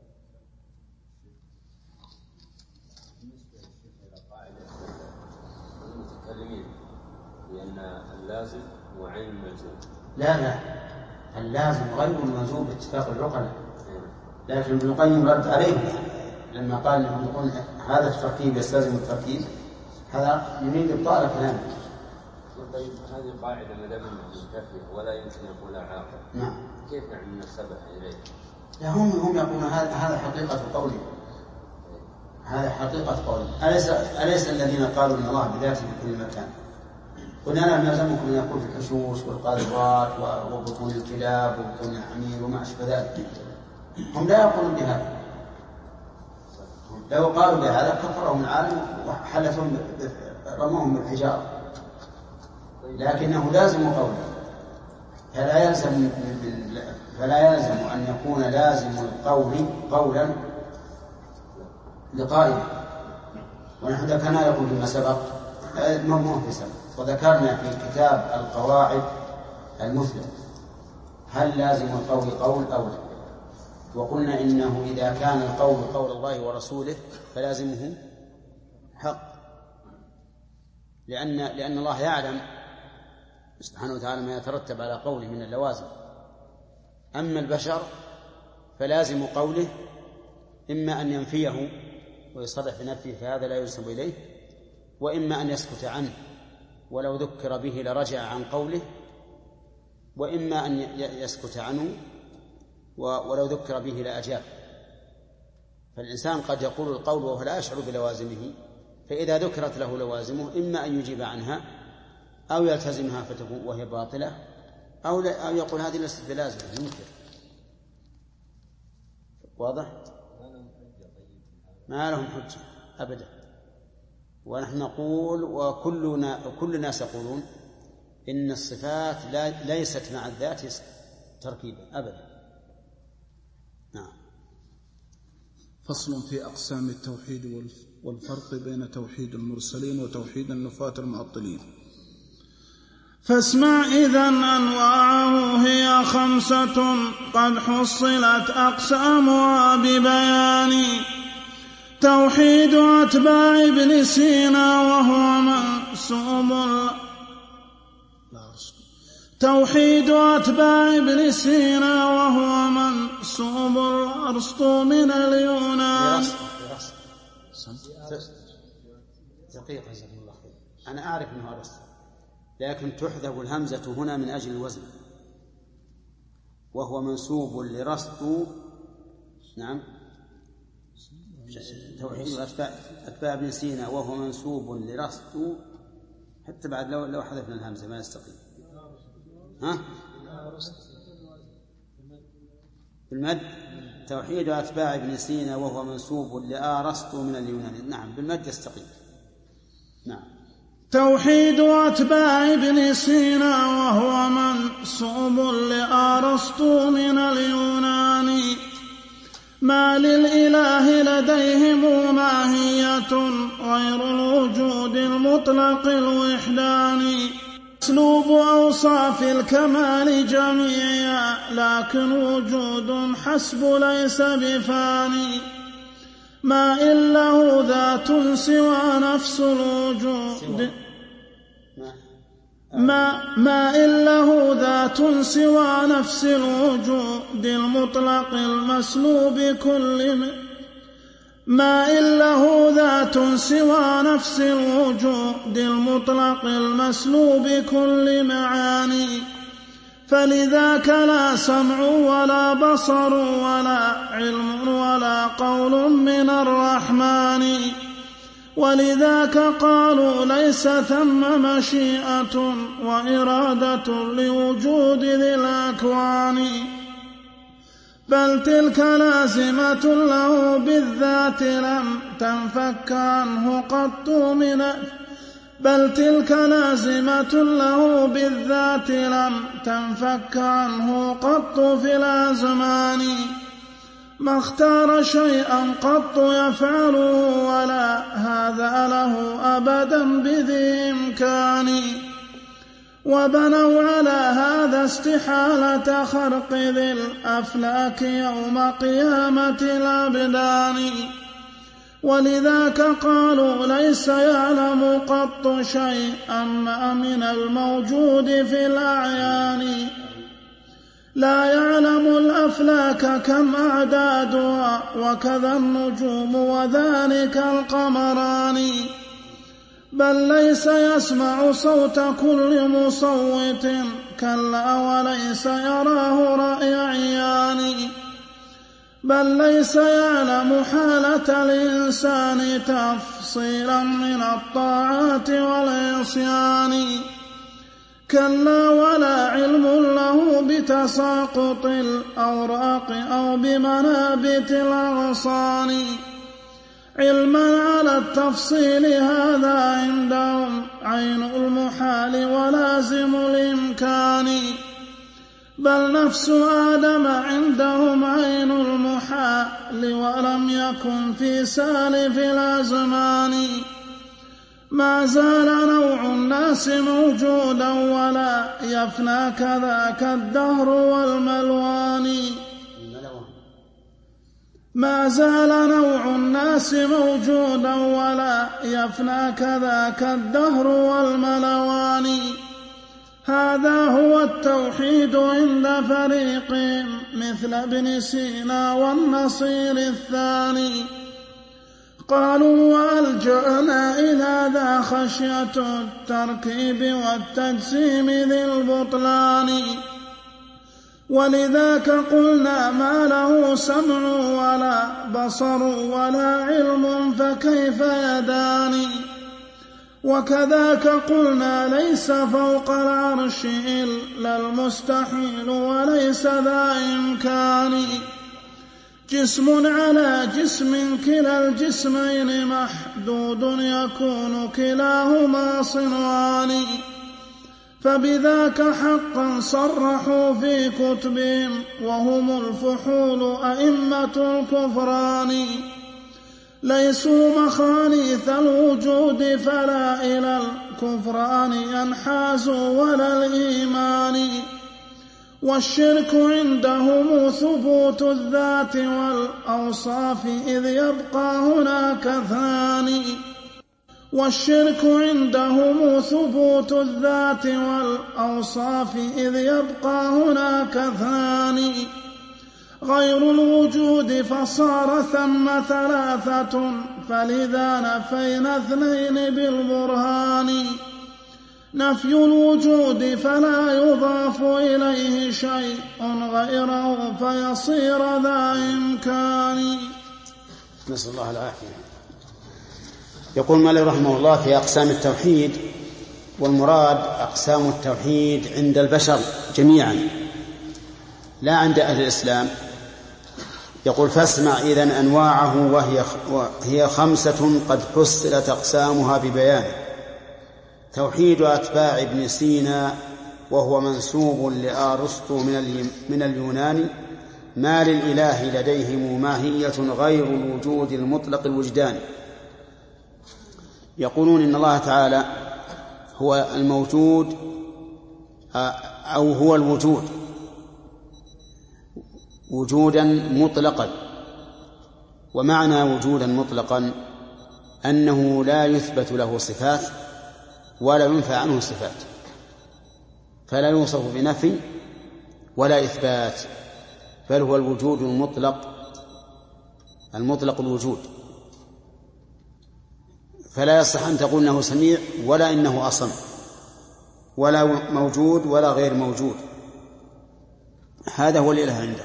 S9: المتكلمين لأن اللازم هو عين الملزوم.
S2: لا اللازم غير الملزوم باتفاق العقلاء، لكن ابن القيم رد عليه لما قال انهم يقولون هذا التركيب يستلزم التركيب، هذا يريد ابطال كلامه.
S9: طيب هذه قاعده ما دام منتفيه ولا يمكن يقولها عاقل.
S2: نعم.
S9: كيف نحن نسبح اليه؟
S2: لا هم يقولون هذا حقيقه قوله، هذا حقيقه قوله. أليس الذين قالوا ان الله بذاته في كل مكان؟ قلنا لا نلزمكم ان نقول في الحشوش والقاذورات وبطون الكلاب وبطون الحمير وما اشبه ذلك. هم لا يقولون بهذا، لو قالوا بهذا كفرهم العالم وحلفهم رموهم بالحجاره. لكنه لازم قوله، فلا يلزم أن يكون لازم القول قولا لقائله. ونحن ذكرنا لكم فيما سبق وذكرنا في كتاب القواعد المثلى هل لازم القول قول أو لا، وقلنا إنه إذا كان القول قول الله ورسوله فلازمه حق، لأن الله يعلم سبحانه وتعالى ما يترتب على قوله من اللوازم. أما البشر فلازم قوله إما أن ينفيه ويصرح بنفيه فهذا لا ينسب إليه، وإما أن يسكت عنه ولو ذكر به لرجع عن قوله، وإما أن يسكت عنه ولو ذكر به لأجاب. فالإنسان قد يقول القول وهو لا يشعر بلوازمه، فإذا ذكرت له لوازمه إما أن يجيب عنها أو يلتزمها فتكون وهي باطلة، أو يقول هذه ليست بلازمة ينكر. واضح؟ ما لهم حجة أبدا. ونحن نقول وكل الناس يقولون إن الصفات ليست مع الذات تركيبا أبدا. نعم.
S10: فصل في أقسام التوحيد والفرق بين توحيد المرسلين وتوحيد النفاة المعطلين. فاسمع إذن أنواعه هي 5 قد حصلت أقسامها ببيان. توحيد أتباع ابن سينا وهو منسوب الأرسطو من اليونان.
S2: دقيقة جزاكم الله خير. أنا أعرف أنه أرسطو، لكن تحذف الهمزة هنا من أجل الوزن، وهو منسوب لرسطو. نعم، توحيد أتباع ابن سينا وهو منسوب لرسطو، حتى بعد لو حذفنا الهمزة ما يستقيم. بالمد توحيد أتباع ابن سينا وهو منسوب لأرسطو من اليونان. نعم، بالمد يستقيم. نعم.
S10: توحيد أتباع ابن سينا وهو منسوب لأرسطو من اليونان. ما للإله لديهم ماهية غير الوجود المطلق الوحداني. اسلوب أوصاف الكمال جميعا لكن وجود حسب ليس بفاني. ما إلا ذات سوى نفس الوجود ما إلا ذات سوى نفس الوجود المطلق المسلوب كل معاني. فلذاك لا سمع ولا بصر ولا علم ولا قول من الرحمن. ولذاك قالوا ليس ثم مشيئة وإرادة لوجود ذي الأكوان، بل تلك لازمة له بالذات لم تنفك عنه قط في الأزمان. ما اختار شيئا قط يفعله ولا هذا له أبدا بذي إمكان. وبنوا على هذا استحالة خرق ذي الأفلاك يوم قيامة الأبدان. ولذاك قالوا ليس يعلم قط شيئا ما من الموجود في الأعيان. لا يعلم الأفلاك كم أعدادها وكذا النجوم وذلك القمران. بل ليس يسمع صوت كل مصوت كلا وليس يراه رأي عيان. بل ليس يعلم حالة الإنسان تفصيلا من الطاعات والعصيان. كلا ولا علم له بتساقط الأوراق أو بمنابت الأغصان.
S11: علما على التفصيل هذا عندهم عين المحال ولازم الإمكان، بل نفس آدم عندهم عين المحال ولم يكن في سالف الأزمان. ما زال نوع الناس موجودا ولا يفنى كذاك الدهر والملوان. ما زال نوع الناس موجودا ولا يفنى كذاك الدهر والملوان. هذا هو التوحيد عند فريق مثل ابن سينا والنصير الثاني. قالوا وألجأنا إلى ذا خشية التركيب والتجسيم ذي البطلان. ولذاك قلنا ما له سمع ولا بصر ولا علم فكيف يدان. وكذاك قلنا ليس فوق العرش إلا المستحيل وليس ذا إمكان. جسم على جسم كلا الجسمين محدود يكون كلاهما صنعان. فبذاك حقا صرحوا في كتبهم وهم الفحول أئمة الكفران. ليسوا مخانيث الوجود فلا إلى الكفران ينحازوا ولا الإيمان. والشرك عندهم ثبوت الذات والأوصاف إذ يبقى هناك اثنان. والشرك عندهم ثبوت الذات والأوصاف إذ يبقى هناك اثنان. غير الوجود فصار ثم ثلاثة فلذا نفينا اثنين بالبرهان. نفي الوجود فلا يضاف إليه شيء غيره فيصير ذا إمكان.
S2: نسأل الله العافية. يقول مالك رحمه الله في أقسام التوحيد، والمراد أقسام التوحيد عند البشر جميعا لا عند أهل الإسلام. يقول فاسمع إذن أنواعه وهي 5 قد فصلت أقسامها ببيانه. توحيد أتباع ابن سينا وهو منسوب لأرسطو من اليونان. ما للإله لديهم ماهية غير الوجود المطلق الوجداني. يقولون إن الله تعالى هو الموجود أو هو الوجود وجودا مطلقا. ومعنى وجودا مطلقا أنه لا يثبت له صفات ولا ينفى عنه صفات، فلا يوصف بنفي ولا إثبات، بل هو الوجود المطلق الوجود. فلا يصح أن تقول إنه سميع ولا إنه أصم ولا موجود ولا غير موجود. هذا هو الإله عنده.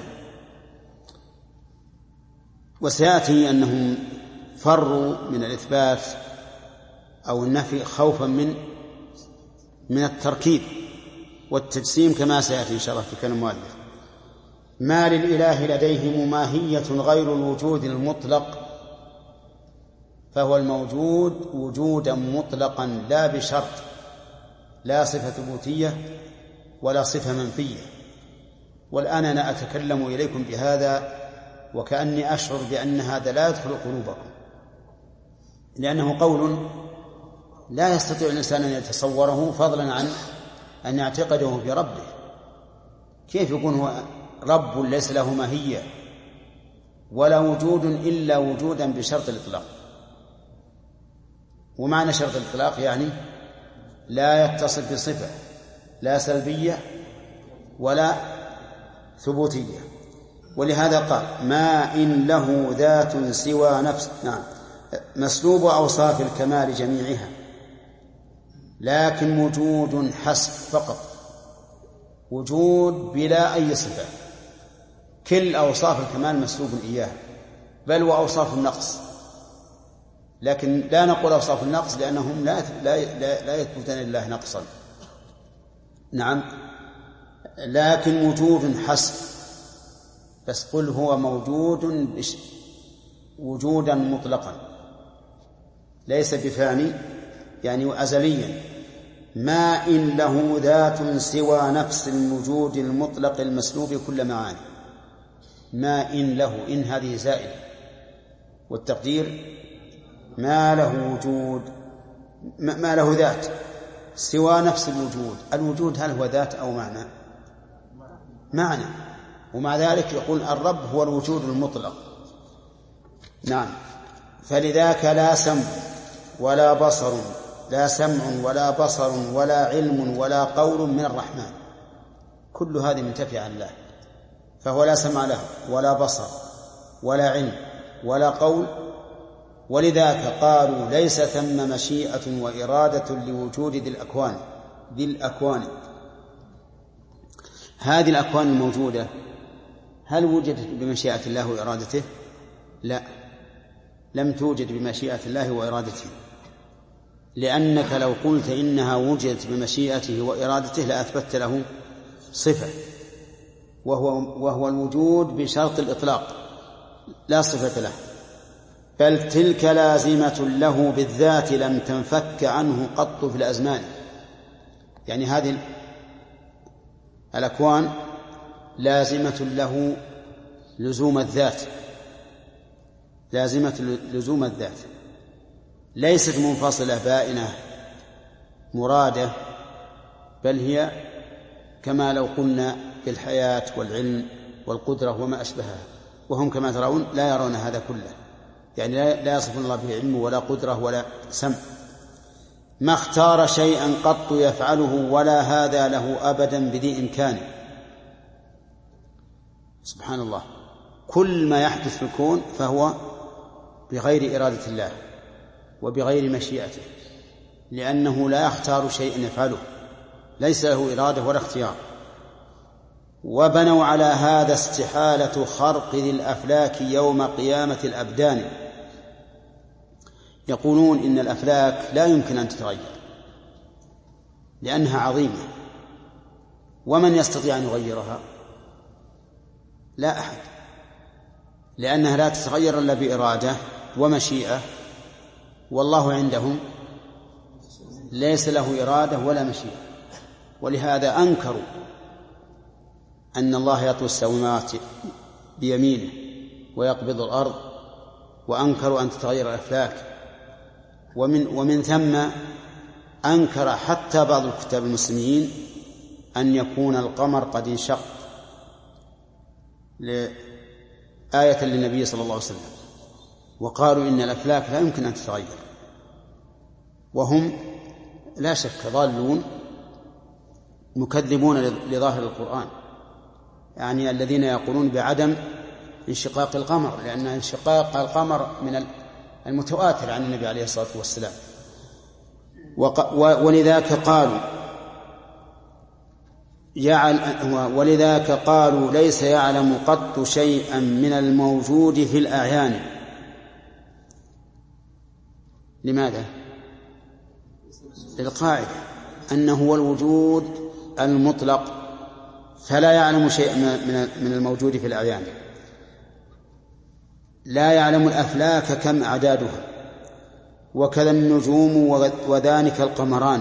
S2: وسيأتي أنهم فروا من الإثبات أو النفي خوفا من التركيب والتجسيم كما سيأتي إن شاء الله في كلام المؤلف. ما للإله لديهم ماهية غير الوجود المطلق، فهو الموجود وجودا مطلقا لا بشرط، لا صفة ثبوتية ولا صفة منفية. والآن أنا أتكلم إليكم بهذا وكأني أشعر بأن هذا لا يدخل قلوبكم، لأنه قول لا يستطيع الإنسان أن يتصوره فضلا عن أن يعتقده بربه. كيف يكون هو رب ليس له ماهية ولا وجود إلا وجودا بشرط الإطلاق؟ ومعنى شرط الإطلاق يعني لا يتصف بصفة لا سلبية ولا ثبوتية. ولهذا قال ما إن له ذات سوى نفس، نعم، مسلوب أوصاف الكمال جميعها، لكن وجود حسب فقط، وجود بلا أي صفة. كل أوصاف الكمال مسلوب إياه، بل وأوصاف النقص، لكن لا نقول أوصاف النقص لأنهم لا يثبتون لله نقصا. نعم، لكن وجود حسب، بس قل هو موجود وجودا مطلقا ليس بفاني يعني أزليا، ما إن له ذات سوى نفس الوجود المطلق المسلوب كل معاني. ما إن له، إن هذه زائدة، والتقدير ما له وجود، ما له ذات سوى نفس الوجود. الوجود هل هو ذات أو معنى؟ معنى، ومع ذلك يقول الرب هو الوجود المطلق. نعم. فلذاك لا سمع ولا بصر، لا سمع ولا بصر ولا علم ولا قول من الرحمن، كل هذه منتفية عن الله، فهو لا سمع له ولا بصر ولا علم ولا قول. ولذاك قالوا ليس ثم مشيئة وإرادة لوجود ذي الأكوان. هذه الأكوان الموجودة هل وجدت بمشيئة الله وإرادته؟ لا، لم توجد بمشيئة الله وإرادته، لأنك لو قلت إنها وجدت بمشيئته وإرادته لأثبت له صفة، وهو الوجود بشرط الإطلاق لا صفة له، بل تلك لازمة له بالذات لم تنفك عنه قط في الأزمان. يعني هذه الأكوان لازمة له لزوم الذات، لازمة لزوم الذات، ليست منفصلة بائنة مرادة، بل هي كما لو قلنا بالحياة والعلم والقدرة وما أشبهها، وهم كما ترون لا يرون هذا كله، يعني لا يصفون الله به علم ولا قدرة ولا سمع. ما اختار شيئا قط يفعله ولا هذا له أبدا بذي إمكان. سبحان الله، كل ما يحدث في الكون فهو بغير إرادة الله وبغير مشيئته، لأنه لا يختار شيئا يفعله، ليس له إرادة ولا اختيار. وبنوا على هذا استحالة خرق ذي الأفلاك يوم قيامة الأبدان. يقولون إن الأفلاك لا يمكن أن تتغير لأنها عظيمة، ومن يستطيع أن يغيرها؟ لا أحد، لأنها لا تتغير إلا بإرادة ومشيئة، والله عندهم ليس له إرادة ولا مشيئة. ولهذا أنكروا أن الله يطوي السماوات بيمينه ويقبض الأرض، وأنكروا أن تتغير الأفلاك. ومن ثم أنكر حتى بعض الكتاب المسلمين أن يكون القمر قد انشق آية للنبي صلى الله عليه وسلم، وقالوا إن الأفلاك لا يمكن أن تتغير، وهم لا شك ضالون مكذبون لظاهر القرآن، يعني الذين يقولون بعدم انشقاق القمر، لأن انشقاق القمر من المتواتر عن النبي عليه الصلاة والسلام. ولذاك قالوا ليس يعلم قط شيئا من الموجود في الأعيان. لماذا؟ للقاعدة أنه هو الوجود المطلق، فلا يعلم شيئا من الموجود في الأعيان. لا يعلم الأفلاك كم أعدادها، وكذا النجوم وذلك القمران،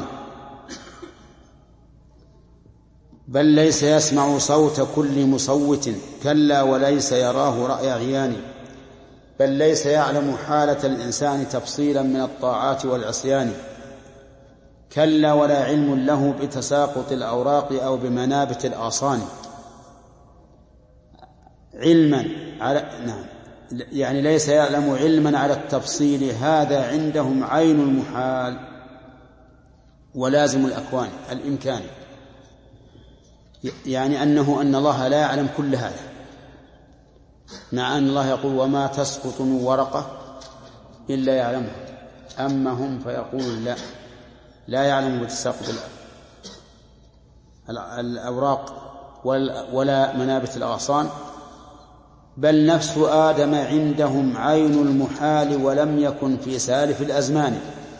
S2: بل ليس يسمع صوت كل مصوت، كلا وليس يراه رأي عيان، بل ليس يعلم حالة الإنسان تفصيلا من الطاعات والعصيان، كلا ولا علم له بتساقط الأوراق أو بمنابت الآصان. علما على يعني ليس يعلم علما على التفصيل، هذا عندهم عين المحال ولازم الأكوان الإمكان، يعني أن الله لا يعلم كل هذا، مع أن الله يقول وما تسقط من ورقة إلا يعلمها، أما هم فيقول لا يعلم بتساقط الأوراق ولا منابت الأغصان، بل نفس آدم عندهم عين المحال ولم يكن في سالف الأزمان.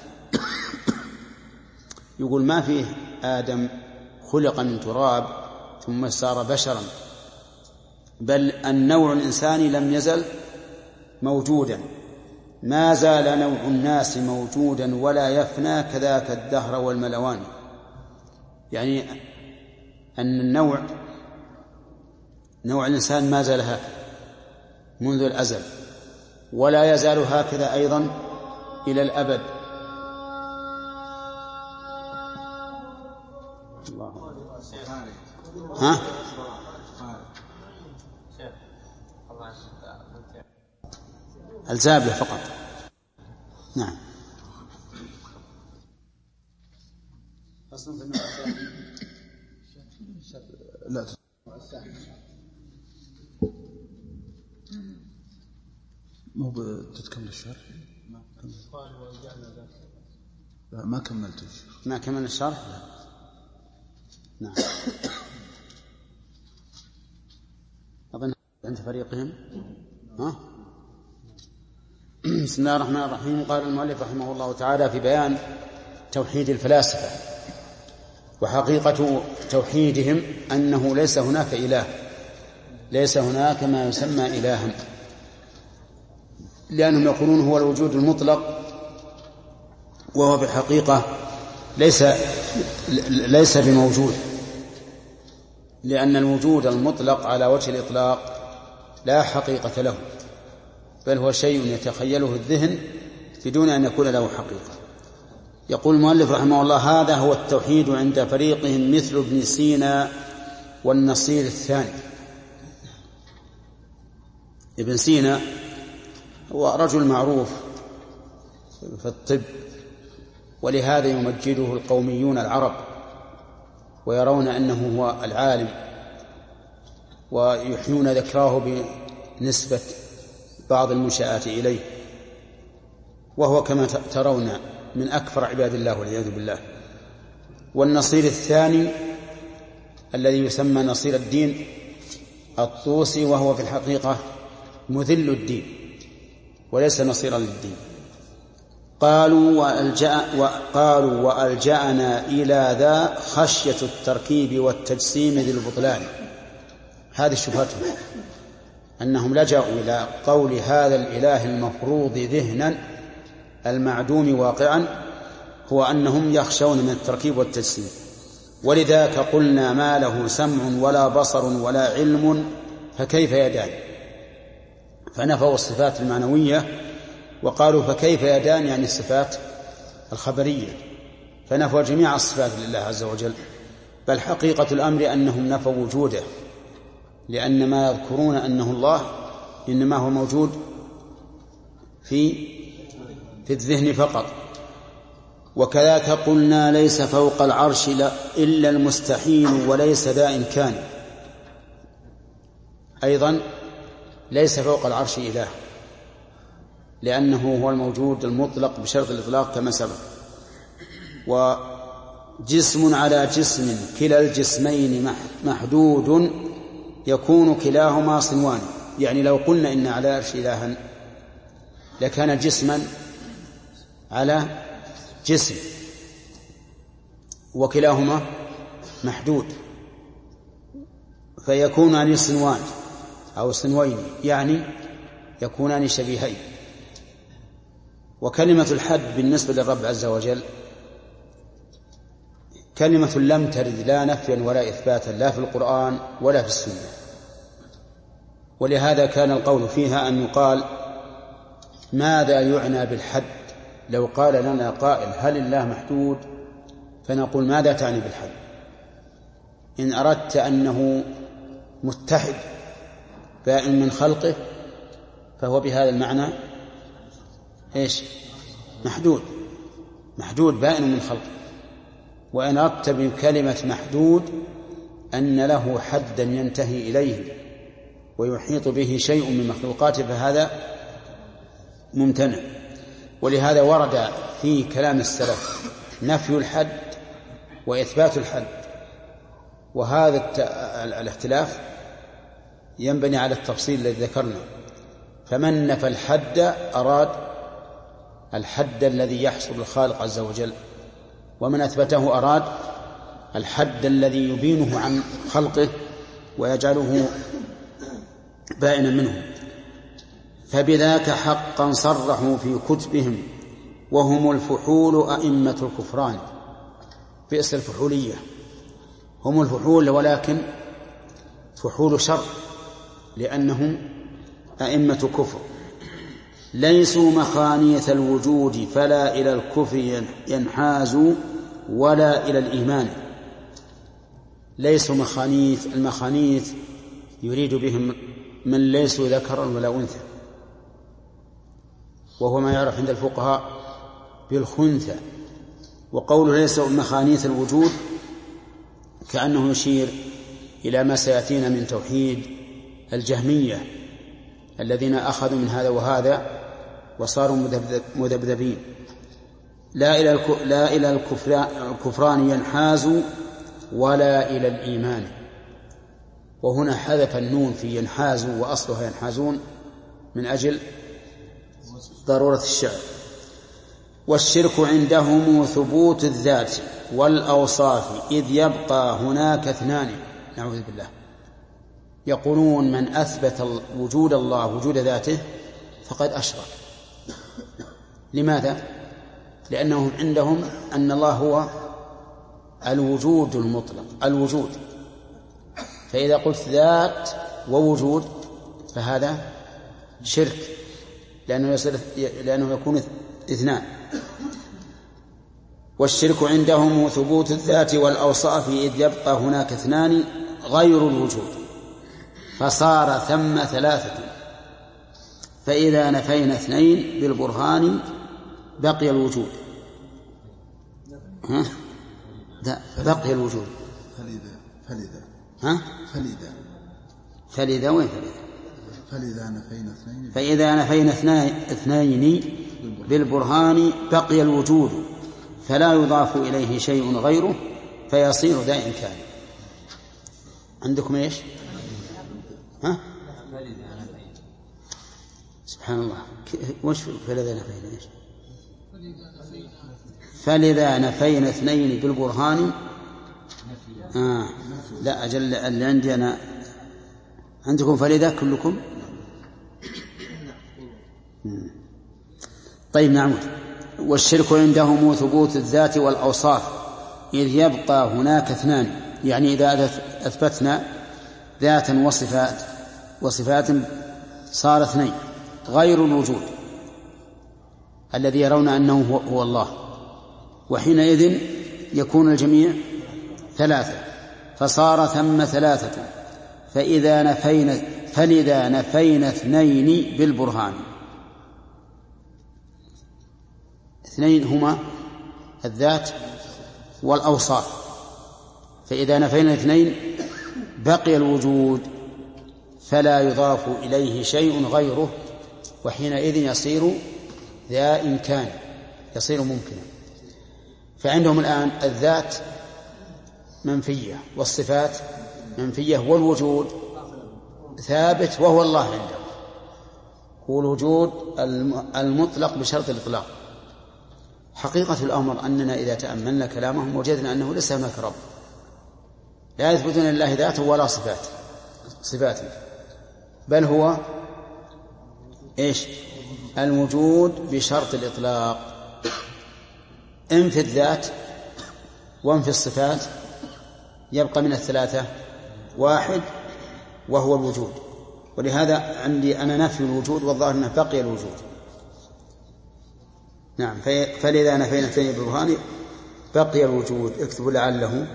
S2: يقول ما فيه آدم خلق من تراب ثم صار بشرا، بل النوع الإنساني لم يزل موجودا ما زال نوع الناس موجودا ولا يفنى كذاك الدهر والملوان. يعني أن نوع الإنسان ما زال هكذا منذ الأزل ولا يزال هكذا أيضا إلى الأبد. ها؟ الزابلة فقط. نعم.
S10: لا مو بتتكمل الشرح؟ لا ما كملت الشرح.
S2: ما كمل الشرح. نعم. أظن عند فريقهم. ها؟ بسم الله الرحمن الرحيم. قال المؤلف رحمه الله تعالى في بيان توحيد الفلاسفة وحقيقة توحيدهم أنه ليس هناك إله، ليس هناك ما يسمى إلها، لأنهم يقولون هو الوجود المطلق وهو في الحقيقة ليس بموجود، لأن الوجود المطلق على وجه الإطلاق لا حقيقة له، بل هو شيء يتخيله الذهن بدون أن يكون له حقيقة. يقول المؤلف رحمه الله: هذا هو التوحيد عند فريقهم مثل ابن سينا والنصير الثاني. ابن سينا هو رجل معروف في الطب، ولهذا يمجده القوميون العرب ويرون أنه هو العالم ويحيون ذكراه بنسبة بعض المنشآت إليه، وهو كما ترون من أكثر عباد الله والعياذ بالله. والنصير الثاني الذي يسمى نصير الدين الطوسي، وهو في الحقيقة مذل الدين وليس نصيرا للدين. قالوا وألجأنا إلى ذا خشية التركيب والتجسيم ذي البطلان. هذه شبهتهم، أنهم لجأوا إلى قول هذا الإله المفروض ذهنا المعدوم واقعا، هو أنهم يخشون من التركيب والتجسيم. ولذاك قلنا ما له سمع ولا بصر ولا علم فكيف يدان. فنفوا الصفات المعنوية وقالوا فكيف يدان، يعني الصفات الخبرية، فنفوا جميع الصفات لله عز وجل. بل حقيقة الأمر أنهم نفوا وجوده، لأن ما يذكرون أنه الله إنما هو موجود في الذهن فقط. وكذلك قلنا ليس فوق العرش إلا المستحيل وليس ذا إمكان. أيضا ليس فوق العرش إله، لأنه هو الموجود المطلق بشرط الإطلاق كما سبق. وجسم على جسم كلا الجسمين محدود يكون كلاهما صنوان. يعني لو قلنا إن على العرش إلها لكان جسما على جسم وكلاهما محدود، فيكونان صنوان أو صنوين، يعني يكونان شبيهين. وكلمة الحد بالنسبة للرب عز وجل كلمة لم ترد لا نفيا ولا إثباتا لا في القرآن ولا في السنة، ولهذا كان القول فيها أن يقال ماذا يعنى بالحد. لو قال لنا قائل هل الله محدود فنقول ماذا تعني بالحد؟ إن أردت أنه متحد بائن من خلقه فهو بهذا المعنى إيش؟ محدود بائن من خلقه. وإن أردت بكلمة محدود أن له حدا ينتهي إليه ويحيط به شيء من مخلوقاته فهذا ممتنع. ولهذا ورد في كلام السلف نفي الحد وإثبات الحد، وهذا الاختلاف ينبني على التفصيل الذي ذكرنا. فمن نفى الحد أراد الحد الذي يحصل الخالق عز وجل، ومن أثبته أراد الحد الذي يبينه عن خلقه ويجعله بائنا منه. فبذاك حقا صرحوا في كتبهم وهم الفحول أئمة الكفران. بئس الفحولية، هم الفحول ولكن فحول شر لأنهم أئمة كفر. ليسوا مخانيث الوجود فلا إلى الكفر ينحازوا ولا إلى الإيمان. ليسوا مخانيث، المخانيث يريد بهم من ليسوا ذكرا ولا أنثى، وهو ما يعرف عند الفقهاء بالخنثى. وقوله ليسوا مخانيث الوجود كأنه يشير إلى ما سيأتينا من توحيد الجهمية الذين أخذوا من هذا وهذا وصاروا مذبذبين. لا إلى الكفران ينحازوا ولا إلى الإيمان. وهنا حذف النون في ينحازوا وأصلها ينحازون من أجل ضرورة الشعر. والشرك عندهم ثبوت الذات والأوصاف إذ يبقى هناك اثنان. نعوذ بالله. يقولون من أثبت وجود الله وجود ذاته فقد أشرك. لماذا؟ لأنهم عندهم أن الله هو الوجود المطلق، الوجود. فإذا قلت ذات ووجود فهذا شرك، لأنه يكون اثنان. والشرك عندهم ثبوت الذات والأوصاف إذ يبقى هناك اثنان غير الوجود فصار ثم ثلاثة. فإذا نفينا اثنين بالبرهان بقي الوجود. بقي الوجود. فلذا وين فإذا نفينا اثنين بالبرهان بقي الوجود فلا يضاف إليه شيء غيره فيصير ذا إمكان. عندكم إيش؟ سبحان الله. وش فلذا نفينا إيش؟ فلذا نفينا اثنين بالبرهان. لا أجل اللي عندي أنا. عندكم فلذا كلكم؟ طيب نعود. والشرك عندهم ثبوت الذات والأوصاف إذ يبقى هناك اثنان، يعني إذا أثبتنا ذاتا وصفات صار اثنين غير الوجود الذي يرون أنه هو الله، وحينئذ يكون الجميع ثلاثة فصار ثم ثلاثة. فلذا نفينا اثنين بالبرهان. اثنين هما الذات والأوصاف. فإذا نفينا اثنين بقي الوجود فلا يضاف إليه شيء غيره، وحينئذ يصير ذا إمكان، يصير ممكنا. فعندهم الآن الذات منفية والصفات منفية والوجود ثابت وهو الله عنده، هو الوجود المطلق بشرط الإطلاق. حقيقة الأمر أننا إذا تأملنا كلامهم وجدنا أنه ليس هناك رب، لا يثبتون لله ذاته ولا صفاته، بل هو إيش؟ الوجود بشرط الإطلاق. إن في الذات وإن في الصفات يبقى من الثلاثة واحد وهو الوجود. ولهذا عندي أنا نفي الوجود والظاهر أنه بقي الوجود. نعم. فلذا نفينا اثنين بالبرهان بقي الوجود. اكتبوا لعله.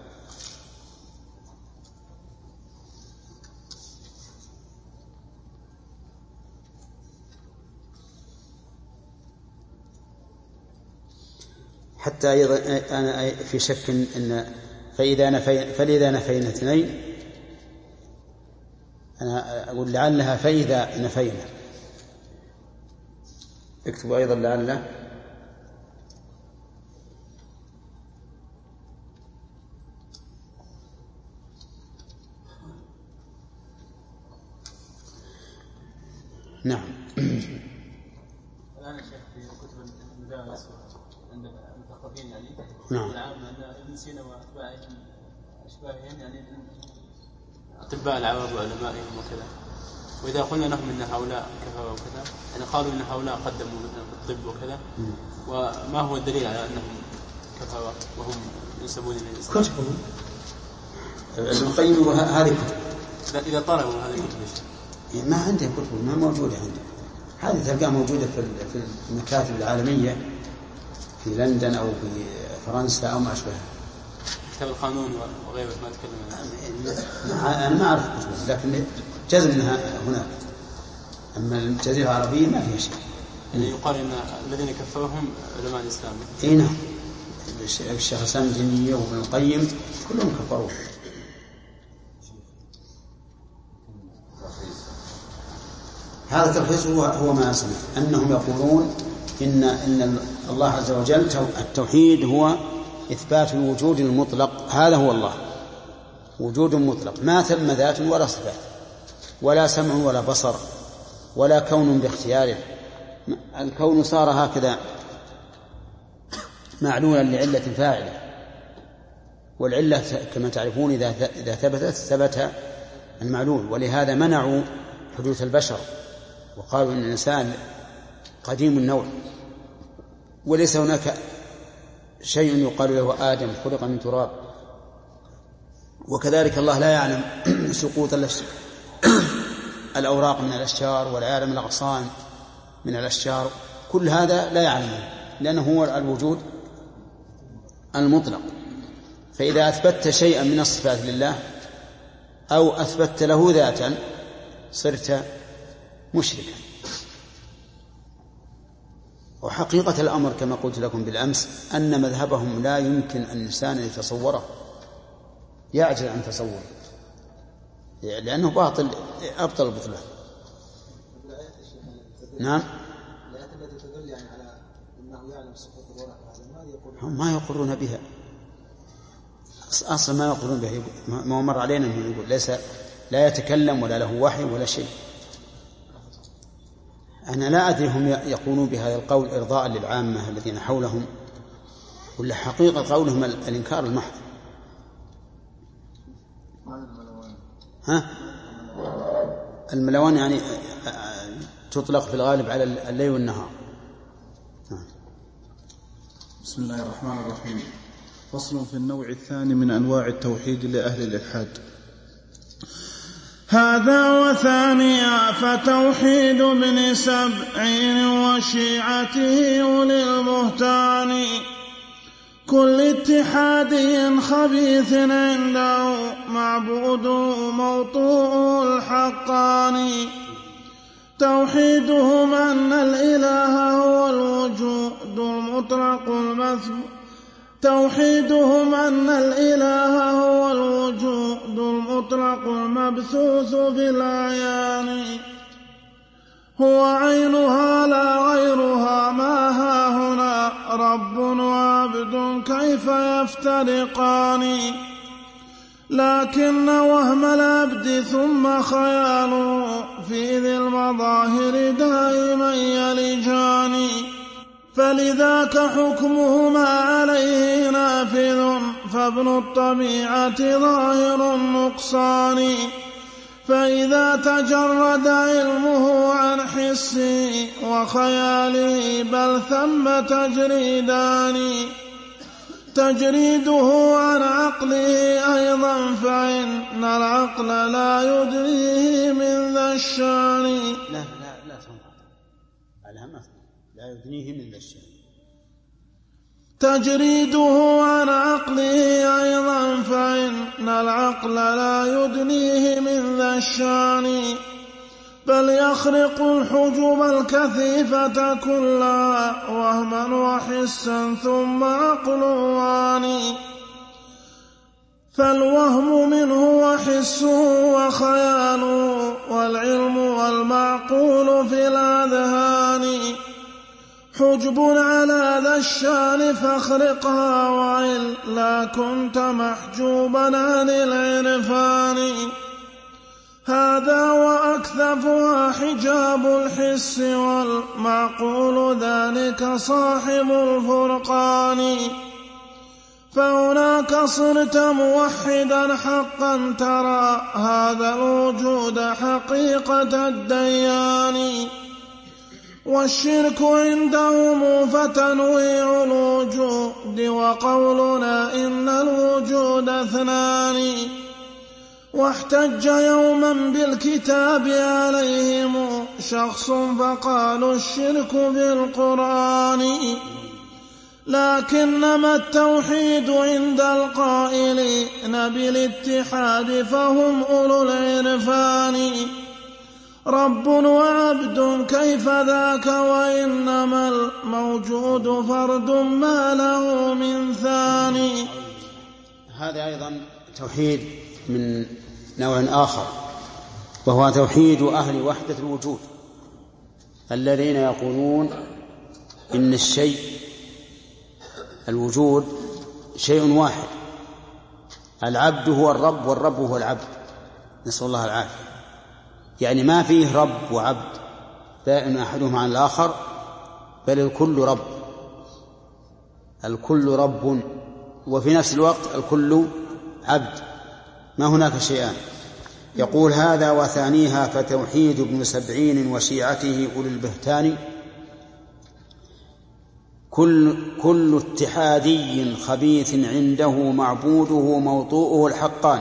S2: حتى أيضا أنا في شك أن فلذا نفينا اثنين، أنا أقول لعلها فإذا نفينا. اكتبوا أيضا لعله. نعم.
S6: الآن يا شيخ في كتب المدارس عند المثقفين يعني
S2: نعم.
S6: العامة أن ابن سينا وأشباههم يعني أطباء العوام وعلمائهم وكذا وإذا قلنا لهم إن هؤلاء كفروا وكذا، يعني قالوا إن هؤلاء قدموا مثلا في الطب وكذا، وما هو الدليل على أنهم كفروا وهم ينسبون إلى الإسلام؟
S2: كتبهم ابن القيم هذه كتب.
S6: إذا طلبوا هذه الكتب
S2: ما عندهم كتب، ما موجودة عندهم. هذه تلقاها موجودة في المكاتب العالمية في لندن أو في فرنسا أو ما أشبهها.
S6: كتاب القانون وغيره ما تكلم عنه.
S2: أنا ما أعرف كتب، لكن جزم أنها هناك. أما الجزيرة العربية ما فيها شيء.
S6: يعني يقال إن الذين كفرهم علماء الإسلام.
S2: إيه نعم، الشيخ حسن الدينية وابن القيم كلهم كفروا. هذا التلخيص هو ما سمع أنهم يقولون إن الله عز وجل التوحيد هو إثبات الوجود المطلق. هذا هو الله، وجود مطلق ما ثم ذات ولا صفات ولا سمع ولا بصر ولا كون باختياره. الكون صار هكذا معلولا لعلة فاعلة، والعلة كما تعرفون إذا ثبت المعلول. ولهذا منعوا حدوث البشر وقالوا إن الإنسان قديم النوع وليس هناك شيء يقال له آدم خلق من تراب. وكذلك الله لا يعلم سقوط الأوراق من الأشجار ولا يعلم الأغصان من الأشجار، كل هذا لا يعلمه لأنه هو الوجود المطلق. فإذا أثبتت شيئا من الصفات لله أو أثبتت له ذاتا صرت مشركا. وحقيقة الأمر كما قلت لكم بالأمس أن مذهبهم لا يمكن أن الإنسان يتصوره، يعجز عن تصوره لأنه باطل، أبطل البطلان. نعم،
S3: الآيات التي تدل يعني على أنه يعلم صفات الورع
S2: هم ما يقرون بها أصلا، ما يقرون بها. ما مر علينا أنه يقول ليس لا يتكلم ولا له وحي ولا شيء. أنا لا أدري هم يقولون بهذا القول إرضاء للعامة الذين حولهم ولا حقيقة قولهم الإنكار المحض. الملوان يعني تطلق في الغالب على الليل والنهار.
S10: بسم الله الرحمن الرحيم. فصل في النوع الثاني من أنواع التوحيد لأهل الإلحاد.
S11: هذا وثانيا فتوحيد ابن سبعين وشيعته أولي البهتان كل اتحادي خبيث عنده معبود موطوء الحقان توحيدهم أن الإله هو الوجود المطلق المثبوت توحيدهم أن الإله هو الوجود المطلق المبثوث في الأعيان هو عينها لا غيرها ما ها هنا رب وعبد كيف يفترقان لكن وهم العبد ثم خياله في ذي المظاهر دائما يلجان فلذاك حكمهما عليه نافذ فابن الطبيعة ظاهر النقصان فإذا تجرد علمه عن حسه وخياله بل ثم تجريدان تجريده عن عقله أيضا فإن العقل لا يدريه من ذا الشان
S2: لا يدنيه من ذا الشيء
S11: تجريده عن عقله أيضا فإن العقل لا يدنيه من ذا الشان بل يخرق الحجب الكثيفة كلها وهما وحسا ثم عقلوان فالوهم منه وحسه وخياله والعلم والمعقول في الأذهان حجب على ذا الشان فاخرقها وإلا كنت محجوبا عن العرفان هذا وأكثفها حجاب الحس والمعقول ذلك صاحب الفرقان فهناك صرت موحدا حقا ترى هذا الوجود حقيقة الديان. والشرك عندهم فتنويع الوجود وقولنا إن الوجود اثنان. واحتج يوما بالكتاب عليهم شخص فقالوا الشرك بالقرآن. لكنما التوحيد عند القائلين بالاتحاد فهم أولو العرفان. رب وعبد كيف ذاك وإنما الموجود فرد ما له من ثاني.
S2: هذا أيضا توحيد من نوع آخر، وهو توحيد أهل وحدة الوجود الذين يقولون إن الوجود شيء واحد. العبد هو الرب والرب هو العبد، نسأل الله العافية. يعني ما فيه رب وعبد بائن أحدهما عن الآخر، بل الكل رب وفي نفس الوقت الكل عبد، ما هناك شيئان. يقول هذا وثانيها فتوحيد ابن سبعين وشيعته أولي البهتان. كل اتحادي خبيث عنده معبوده موطوءه الحقان.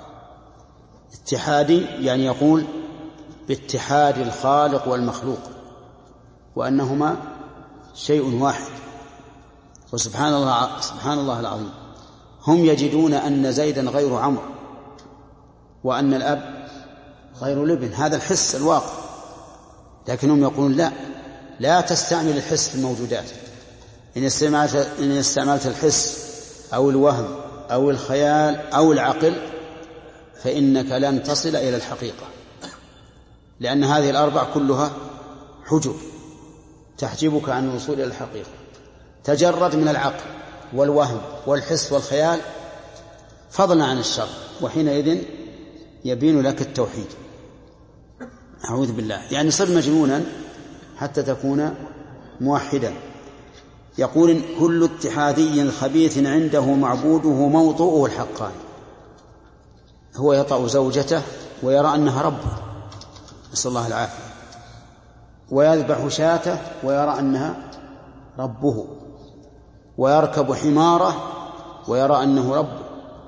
S2: اتحادي يعني يقول باتحاد الخالق والمخلوق وأنهما شيء واحد. وسبحان الله العظيم، هم يجدون أن زيدا غير عمرو وأن الأب غير الابن، هذا الحس الواقع، لكنهم يقولون لا تستعمل الحس في الموجودات. إن استعملت الحس أو الوهم أو الخيال أو العقل فإنك لن تصل إلى الحقيقة، لأن هذه الأربع كلها حجب تحجبك عن الوصول إلى الحقيقة. تجرد من العقل والوهم والحس والخيال فضلا عن الشر، وحينئذ يبين لك التوحيد. أعوذ بالله، يعني صر مجنونا حتى تكون موحدا. يقول كل اتحادي خبيث عنده معبوده موطوءه الحقان. هو يطأ زوجته ويرى أنها ربه، نسأل الله العافية، ويذبح شاته ويرى أنها ربه، ويركب حماره ويرى أنه ربه،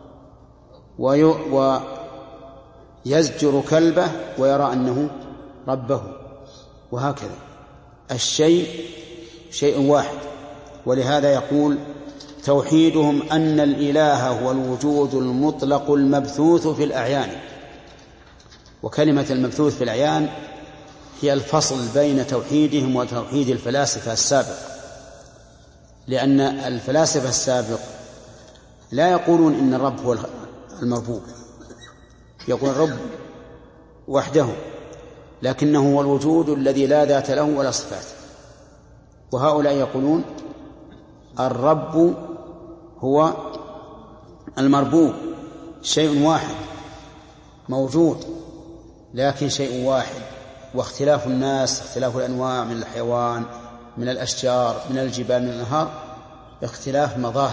S2: ويزجر كلبه ويرى أنه ربه، وهكذا. الشيء شيء واحد. ولهذا يقول توحيدهم أن الإله هو الوجود المطلق المبثوث في الأعيان. وكلمة المبثوث في الأعيان هي الفصل بين توحيدهم وتوحيد الفلاسفة السابق، لأن الفلاسفة السابق لا يقولون إن الرب هو المربوب، يقول الرب وحده، لكنه هو الوجود الذي لا ذات له ولا صفات. وهؤلاء يقولون الرب هو المربوب، شيء واحد موجود لكن شيء واحد، واختلاف الناس، اختلاف الأنواع من الحيوان من الأشجار من الجبال من الأنهار اختلاف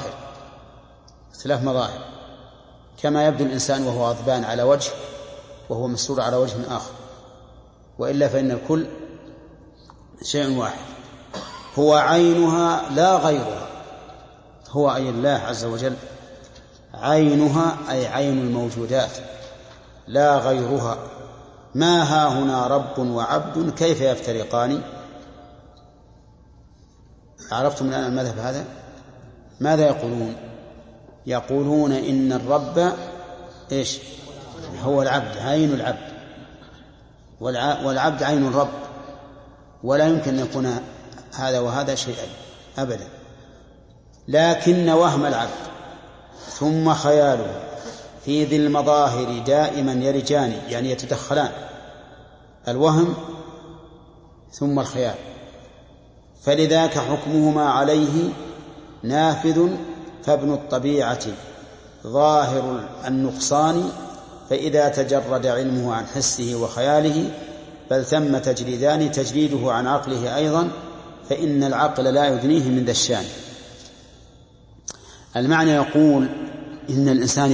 S2: مظاهر، كما يبدو الإنسان وهو غضبان على وجه وهو مسرور على وجه آخر، وإلا فإن الكل شيء واحد. هو عينها لا غيرها، هو أي الله عز وجل عينها أي عين الموجودات لا غيرها. ما ها هنا رب وعبد كيف يفترقان. عرفتم الآن المذهب هذا؟ ماذا يقولون؟ يقولون إن الرب إيش؟ هو العبد، عين العبد، والعبد عين الرب، ولا يمكن أن يكون هذا وهذا شيئا أبدا. لكن وهم العبد ثم خياله في ذي المظاهر دائما يرجان، يعني يتدخلان، الوهم ثم الخيال، فلذاك حكمهما عليه نافذ. فابن الطبيعة ظاهر النقصان، فإذا تجرد علمه عن حسه وخياله بل ثم تجريدان، تجريده عن عقله أيضا، فإن العقل لا يدنيه من ذا الشان. المعنى يقول إن الإنسان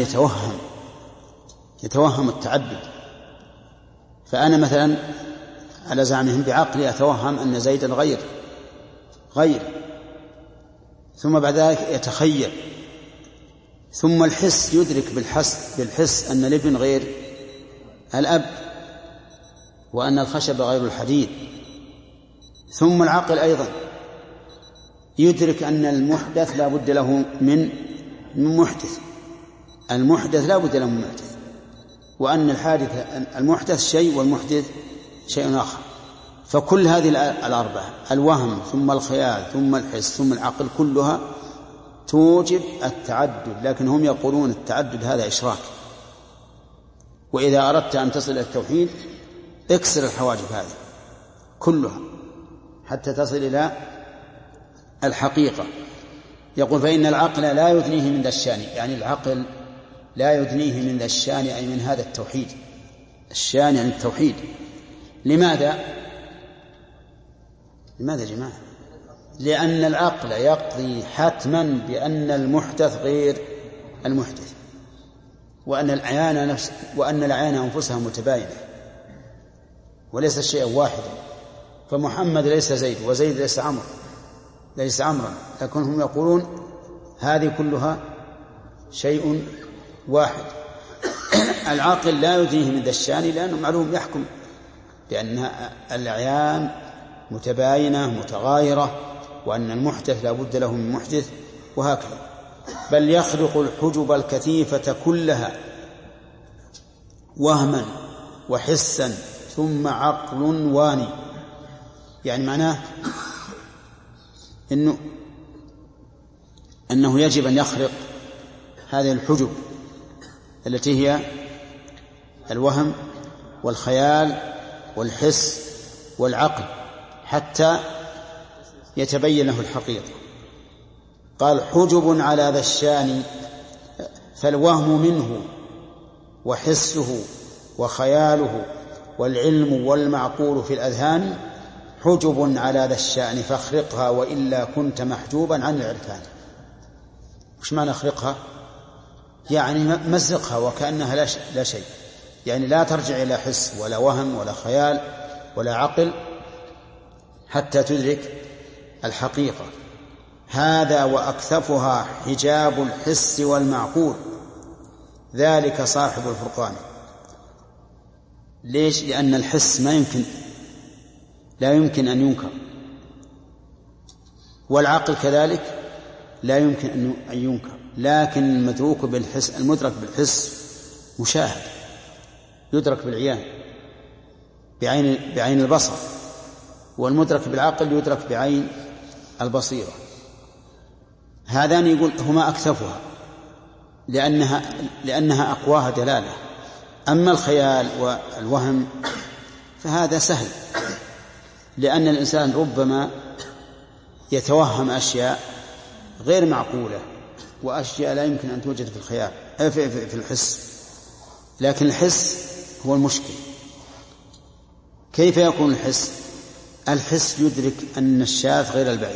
S2: يتوهم التعدد. فأنا مثلا على زعمهم بعقلي أتوهم أن زيدا غير ثم بعد ذلك يتخيل، ثم الحس يدرك بالحس أن الابن غير الأب، وأن الخشب غير الحديد، ثم العقل أيضا يدرك أن المحدث لا بد له من محدث، المحدث لا بد له من محدث، وأن الحادث المحدث شيء والمحدث شيء آخر. فكل هذه الأربعة، الوهم ثم الخيال ثم الحس ثم العقل، كلها توجب التعدد، لكن هم يقولون التعدد هذا إشراك. وإذا أردت أن تصل إلى التوحيد اكسر الحواجب هذه كلها حتى تصل إلى الحقيقة. يقول فإن العقل لا يدنيه من ذا الشان، يعني العقل لا يدنيه من ذا الشان، أي من هذا التوحيد. الشان يعني التوحيد. لماذا يا جماعة؟ لأن العقل يقضي حتما بأن المحدث غير المحدث، وأن الأعيان أنفسها متباينة وليس شيئا واحدا. فمحمد ليس زيد، وزيد ليس عمرا، لكن هم يقولون هذه كلها شيء واحد. العقل لا يدنيه من ذا الشان، لأنه معلوم يحكم بأن الأعيان متباينة متغايرة، وأن المحدث لا بد له من محدث، وهكذا. بل يخلق الحجب الكثيفة كلها وهما وحسا ثم عقل واني. يعني معناه أنه يجب أن يخلق هذه الحجب التي هي الوهم والخيال والحس والعقل حتى يتبين له الحقيقة. قال حجب على ذا الشان، فالوهم منه وحسه وخياله والعلم والمعقول في الأذهان حجب على ذا الشأن، فاخرقها وإلا كنت محجوبا عن العرفان. وش معنى اخرقها؟ يعني مزقها وكأنها لا شيء، يعني لا ترجع إلى حس ولا وهم ولا خيال ولا عقل حتى تدرك الحقيقة. هذا وأكثفها حجاب الحس والمعقول، ذلك صاحب الفرقان. ليش؟ لأن الحس لا يمكن أن ينكر، والعقل كذلك لا يمكن أن ينكر، لكن المدرك بالحس مشاهد، يدرك بالعيان بعين البصر، والمدرك بالعقل يدرك بعين البصيرة. هذان يقول هما أكثفها لأنها أقواها دلالة. أما الخيال والوهم فهذا سهل، لأن الإنسان ربما يتوهم أشياء غير معقولة، وأشياء لا يمكن أن توجد في الخيال في الحس. لكن الحس هو المشكل. كيف يكون الحس يدرك أن الشاذ غير البعيد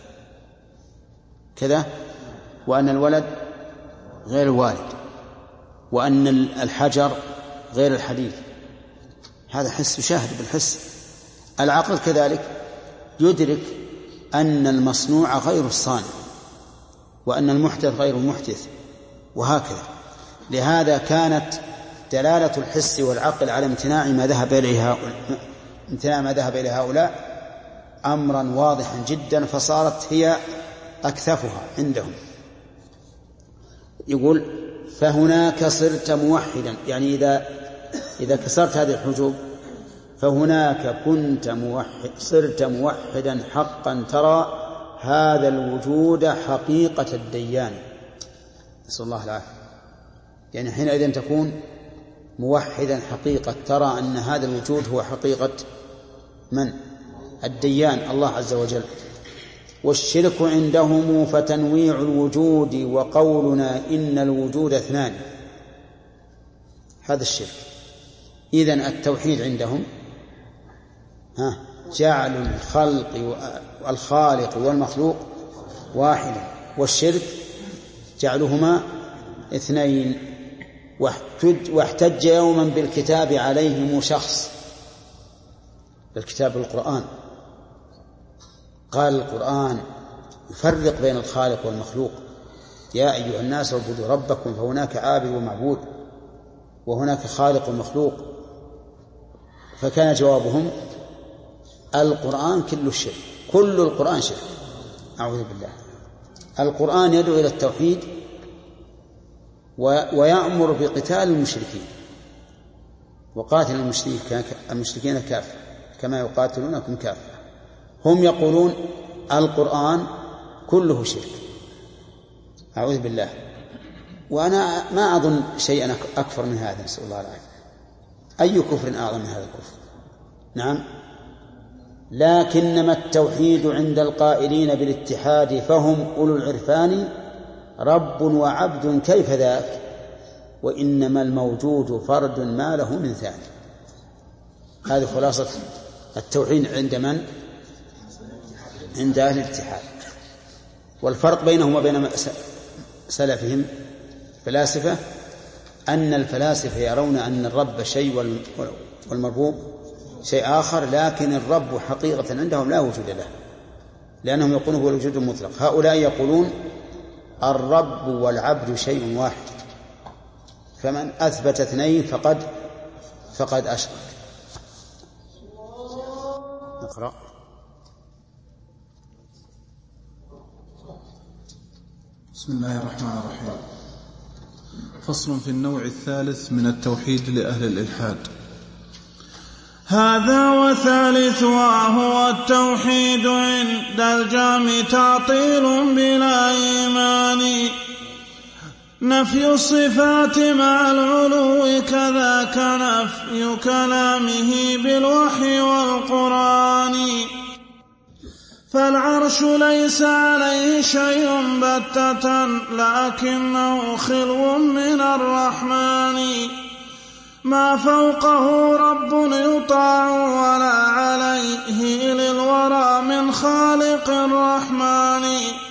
S2: كذا، وأن الولد غير الوالد، وأن الحجر غير الحديد. هذا حس يشاهد بالحس. العقل كذلك يدرك أن المصنوع غير الصانع، وأن المحدث غير المحدث، وهكذا. لهذا كانت دلالة الحس والعقل على امتناع ما ذهب إليه هؤلاء أمرا واضحا جدا، فصارت هي أكثفها عندهم. يقول فهناك صرت موحدا، يعني إذا كسرت هذه الحجوب فهناك صرت موحدا حقا، ترى هذا الوجود حقيقة الديان. نسأل الله العافية. يعني حينئذ تكون موحدا حقيقة، ترى أن هذا الوجود هو حقيقة من؟ الديان، الله عز وجل. والشرك عندهم فتنويع الوجود، وقولنا إن الوجود اثنان، هذا الشرك. إذن التوحيد عندهم جعل الخالق والمخلوق واحدا، والشرك جعلهما اثنين. واحتج يوما بالكتاب عليهم شخص، بالكتاب القرآن، قال القرآن يفرق بين الخالق والمخلوق، يا أيها الناس اعبدوا ربكم فهناك عابد ومعبود وهناك خالق ومخلوق. فكان جوابهم القرآن كل الشرك، كل القرآن شرك، أعوذ بالله. القرآن يدعو إلى التوحيد ويأمر بقتال المشركين، وقاتل المشركين كافة كما يقاتلونكم كافة. هم يقولون القرآن كله شرك، أعوذ بالله. وأنا ما أظن شيئا أكثر من هذا، نسأل الله العافية. أي كفر أعظم من هذا الكفر؟ نعم. لكنما التوحيد عند القائلين بالاتحاد فهم أولو العرفان، رب وعبد كيف ذاك، وإنما الموجود فرد ما له من ثاني. هذه خلاصة التوحيد عند من؟ عند أهل الاتحاد. والفرق بينهم وبين سلفهم فلاسفة أن الفلاسفة يرون أن الرب شيء والمربوب شيء آخر، لكن الرب حقيقة عندهم لا وجود له، لأنهم يقولون هو الوجود المطلق. هؤلاء يقولون الرب والعبد شيء واحد، فمن أثبت اثنين فقد أشرك. نقرأ.
S10: بسم الله الرحمن الرحيم. فصل في النوع الثالث من التوحيد لأهل الإلحاد.
S11: هذا وثالثها هو التوحيد عند الجهم تعطيل بلا إيمان، نفي الصفات مع العلو كذاك نفي كلامه بالوحي والقرآن. فالعرش ليس عليه شيء بتة لكنه خلو من الرحمن، ما فوقه رب يطاع ولا عليه للورى من خالق الرحمن.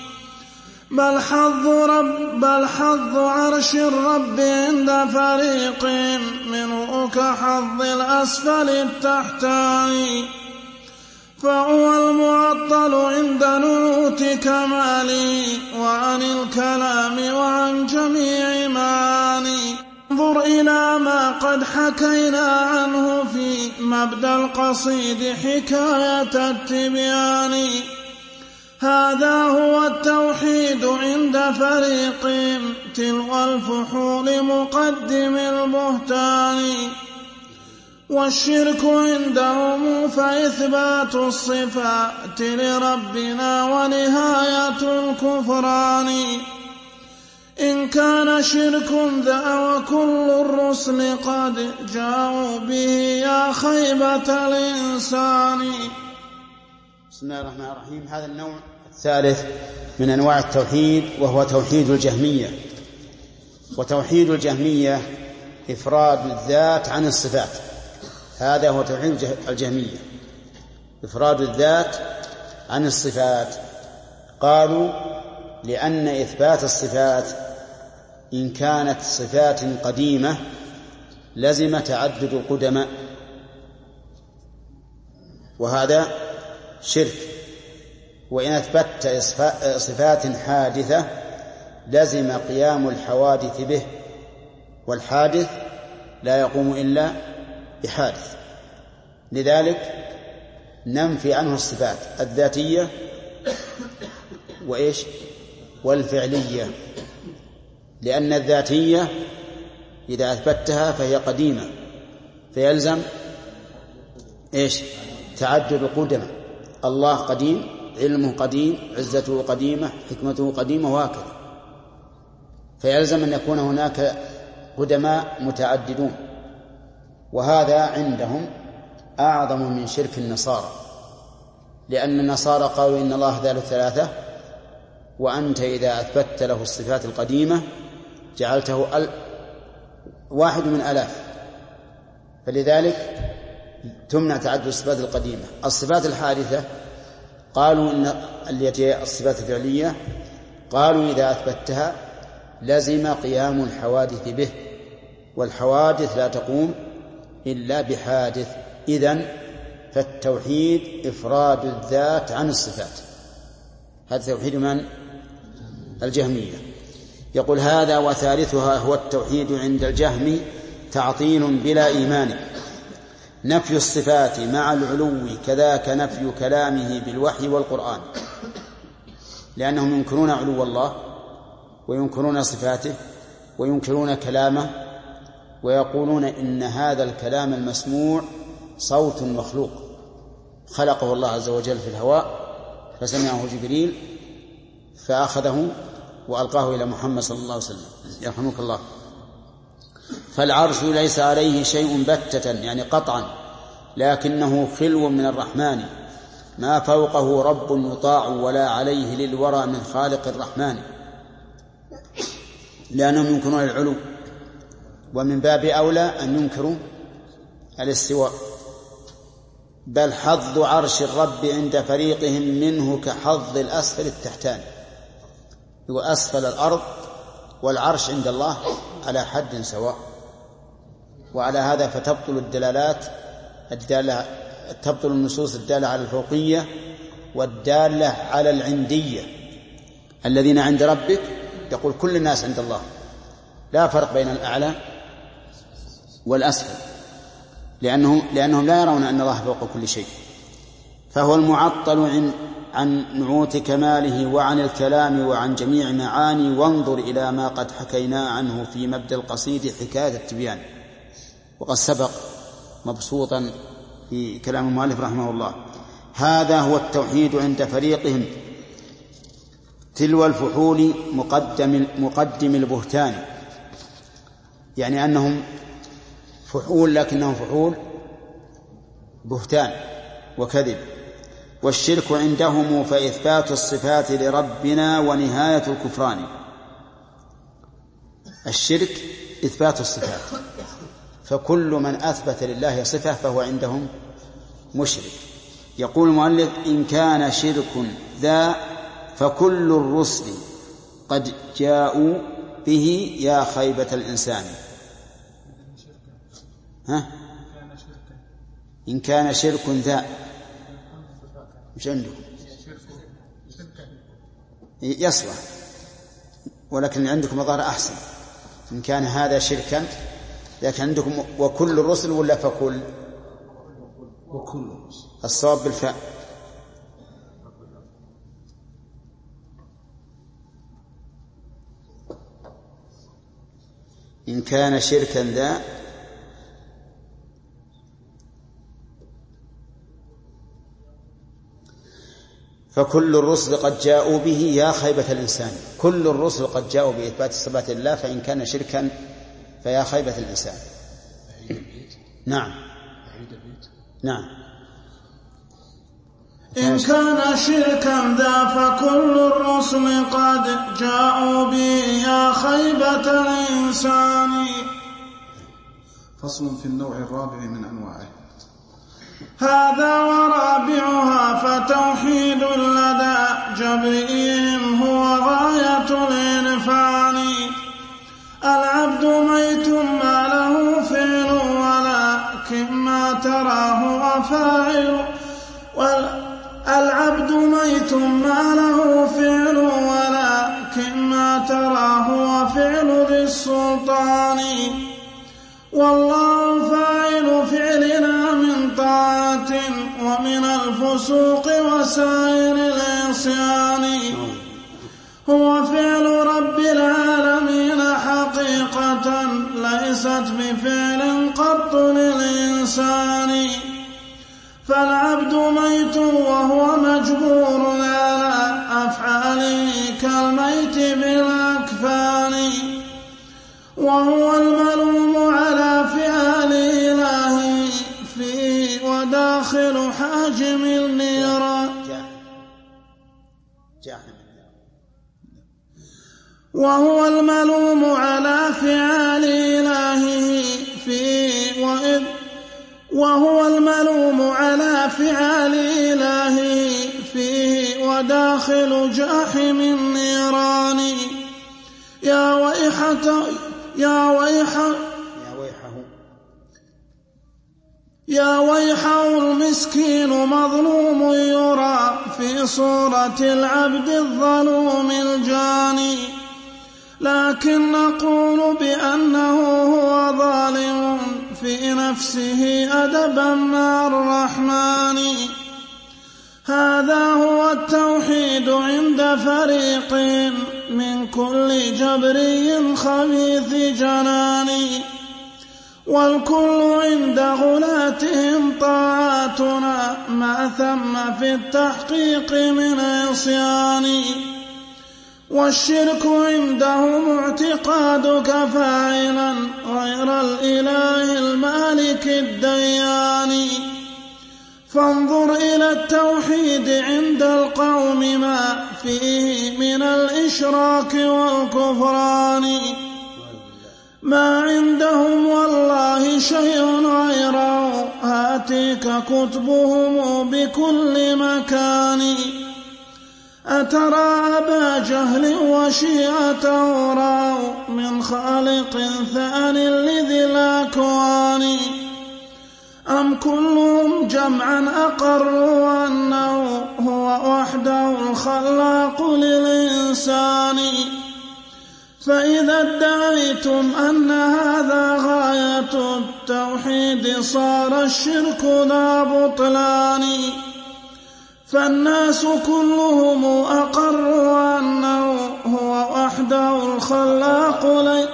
S11: بل حظ عرش الرب عند فريق منه كحظ الأسفل التحتاني، فهو المعطل عند نعوت كماله وعن الكلام وعن جميع معاني. انظر إلى ما قد حكينا عنه في مبدأ القصيد حكاية التبيان. هذا هو التوحيد عند فريق تلو الفحول مقدم البهتان. والشرك عندهم فإثبات الصفات لربنا ونهاية الكفران. إن كان شرك ذا وكل الرسل قد جاءوا به يا خيبة الإنسان.
S2: بسم الله الرحمن الرحيم. هذا النوع الثالث من أنواع التوحيد وهو توحيد الجهمية. وتوحيد الجهمية إفراد الذات عن الصفات، هذا هو توحيد الجهمية، إفراد الذات عن الصفات. قالوا لأن إثبات الصفات إن كانت صفات قديمة لزم تعدد القدماء، وهذا شرك. وإن أثبتت صفات حادثة لزم قيام الحوادث به، والحادث لا يقوم إلا بحادث. لذلك ننفي عنه الصفات الذاتية وإيش والفعلية، لأن الذاتية إذا أثبتها فهي قديمة فيلزم إيش تعدد القدم. الله قديم، علمه قديم، عزته قديمة، حكمته قديمة، وهكذا، فيلزم أن يكون هناك قدماء متعددون. وهذا عندهم أعظم من شرك النصارى، لأن النصارى قالوا إن الله ثالث ثلاثة، وأنت إذا أثبت له الصفات القديمة جعلته واحد من آلاف، فلذلك تمنع تعدد الصفات القديمة. الصفات الحادثة قالوا إن التي الصفات الفعلية قالوا إذا أثبتها لزم قيام الحوادث به، والحوادث لا تقوم إلا بحادث. إذن فالتوحيد إفراد الذات عن الصفات. هذا توحيد من؟ الجهمية. يقول هذا وثالثها هو التوحيد عند الجهم تعطيل بلا إيمان، نفي الصفات مع العلو، كذاك نفي كلامه بالوحي والقرآن، لأنهم ينكرون علو الله وينكرون صفاته وينكرون كلامه، ويقولون إن هذا الكلام المسموع صوت مخلوق خلقه الله عز وجل في الهواء فسمعه جبريل فأخذه وألقاه إلى محمد صلى الله عليه وسلم يرحمك الله. فالعرش ليس عليه شيء بتة يعني قطعا، لكنه خلو من الرحمن، ما فوقه رب يطاع ولا عليه للورى من خالق الرحمن، لأنهم ينكرون العلو، ومن باب أولى أن ينكروا الاستواء. بل حظ عرش الرب عند فريقهم منه كحظ الأسفل التحتاني، وأسفل الأرض والعرش عند الله على حد سواء. وعلى هذا فتبطل الدلالات تبطل النصوص الدالة على الفوقية والدالة على العندية. الذين عند ربك يقول كل الناس عند الله، لا فرق بين الأعلى والأسفل، لأنهم لا يرون أن الله فوق كل شيء. فهو المعطل عن نعوت كماله وعن الكلام وعن جميع معاني. وانظر إلى ما قد حكينا عنه في مبدأ القصيد حكاية التبيان، وقد سبق مبسوطا في كلام المؤلف رحمه الله. هذا هو التوحيد عند فريقهم، تلو الفحول مقدم البهتان، يعني أنهم فحول لكنهم فحول بهتان وكذب. والشرك عندهم فإثبات الصفات لربنا ونهاية الكفران. الشرك إثبات الصفات، فكل من أثبت لله صفة فهو عندهم مشرك. يقول المؤلف إن كان شرك ذا فكل الرسل قد جاءوا به يا خيبة الإنسان. إن كان شرك ذا مش عندكم يصلح، ولكن عندكم الظاهر أحسن. إن كان هذا شركا، لكن عندكم وكل الرسل ولا فكل؟
S10: وكل الرسل.
S2: الصواب بالفاء. إن كان شركا ذا فكل الرسل قد جاءوا به يا خيبة الإنسان. كل الرسل قد جاءوا بإثبات الصفات لله، فإن كان شركا فيا خيبة الإنسان. نعم نعم.
S11: إن كان شركا ذا فكل الرسل قد جاءوا به يا خيبة الإنسان.
S10: فصل في النوع الرابع من أنواعه.
S11: هذا ورابعها فتوحيد لدى جبرئهم هو غاية الإنفان. العبد ميت ما له فعل ولكن ما تراه وفاعل. العبد ميت ما له فعل ولكن ما تراه وفعل ذي السلطان. والله فاعل فعلنا من طاعة ومن الفسوق وسائر العصيان. هو فعل رب العالمين حقيقة ليست بفعل قط للإنسان. فالعبد ميت وهو مجبور على أفعاله كالميت بالأكفان. وهو الملوم على فعل إلهه فيه وداخل حاجم النيران. وهو الملوم على فعل إلهه فيه وهو الملوم على فعل إلهه فيه وداخل جاحم النيران. يا يا ويحه المسكين مظلوم يرى في صورة العبد الظلوم الجاني، لكن نقول بأنه هو ظالم في نفسه أدبا مع الرحمن. هذا هو التوحيد عند فريق من كل جبري خبيث جنان، والكل عند غلاتهم طاعاتنا ما ثم في التحقيق من عصيان، والشرك عندهم اعتقادك فاعلا غير الإله المالك الديان. فانظر إلى التوحيد عند القوم ما فيه من الإشراك والكفران، ما عندهم والله شيء غيره هاتيك كتبهم بكل مكان. أترى أبا جهل وشيعته رأوا من خالق ثان لذي الأكوان، أم كلهم جمعا أقروا أنه هو وحده الخلاق للإنسان. فإذا ادعيتم أن هذا غاية التوحيد صار الشرك ذا بطلان، فالناس كلهم أقروا أنه هو وحده الخلاق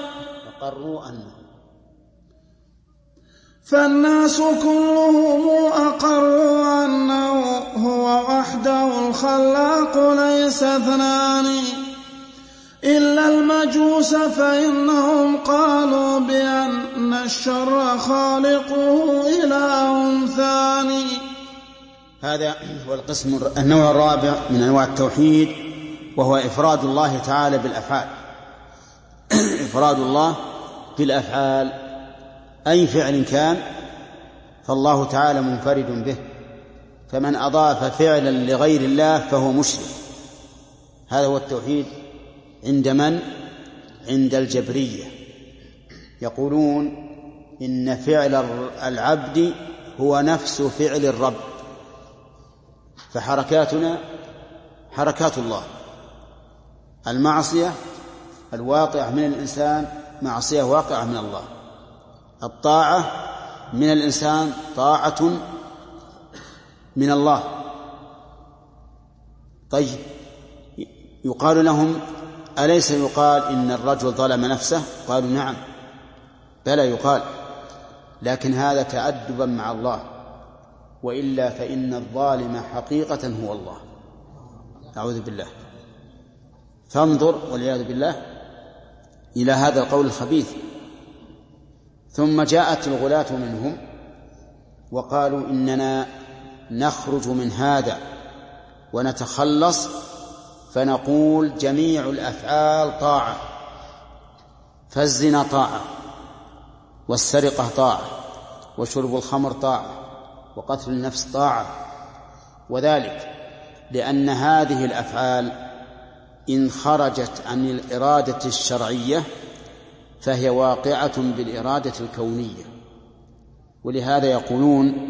S11: فالناس كلهم أقروا أنه هو وحده الخلاق ليس اثنان، إلا المجوس فإنهم قالوا بأن الشر خالقه إله ثاني.
S2: هذا هو النوع الرابع من أنواع التوحيد، وهو إفراد الله تعالى بالأفعال. إفراد الله بالأفعال، أي فعل كان فالله تعالى منفرد به، فمن أضاف فعلا لغير الله فهو مشرك. هذا هو التوحيد عند من؟ عند الجبرية، يقولون إن فعل العبد هو نفس فعل الرب، فحركاتنا حركات الله. المعصية الواقعة من الإنسان معصية واقعة من الله، الطاعة من الإنسان طاعة من الله. طيب، يقال لهم أليس يقال إن الرجل ظلم نفسه؟ قالوا نعم، بلى يقال، لكن هذا تأدبا مع الله، وإلا فإن الظالم حقيقة هو الله، أعوذ بالله. فانظر والعياذ بالله إلى هذا القول الخبيث. ثم جاءت الغلاة منهم وقالوا إننا نخرج من هذا ونتخلص، فنقول جميع الأفعال طاعة، فالزنا طاعة، والسرقة طاعة، وشرب الخمر طاعة، وقتل النفس طاعة، وذلك لأن هذه الأفعال إن خرجت عن الإرادة الشرعية فهي واقعة بالإرادة الكونية. ولهذا يقولون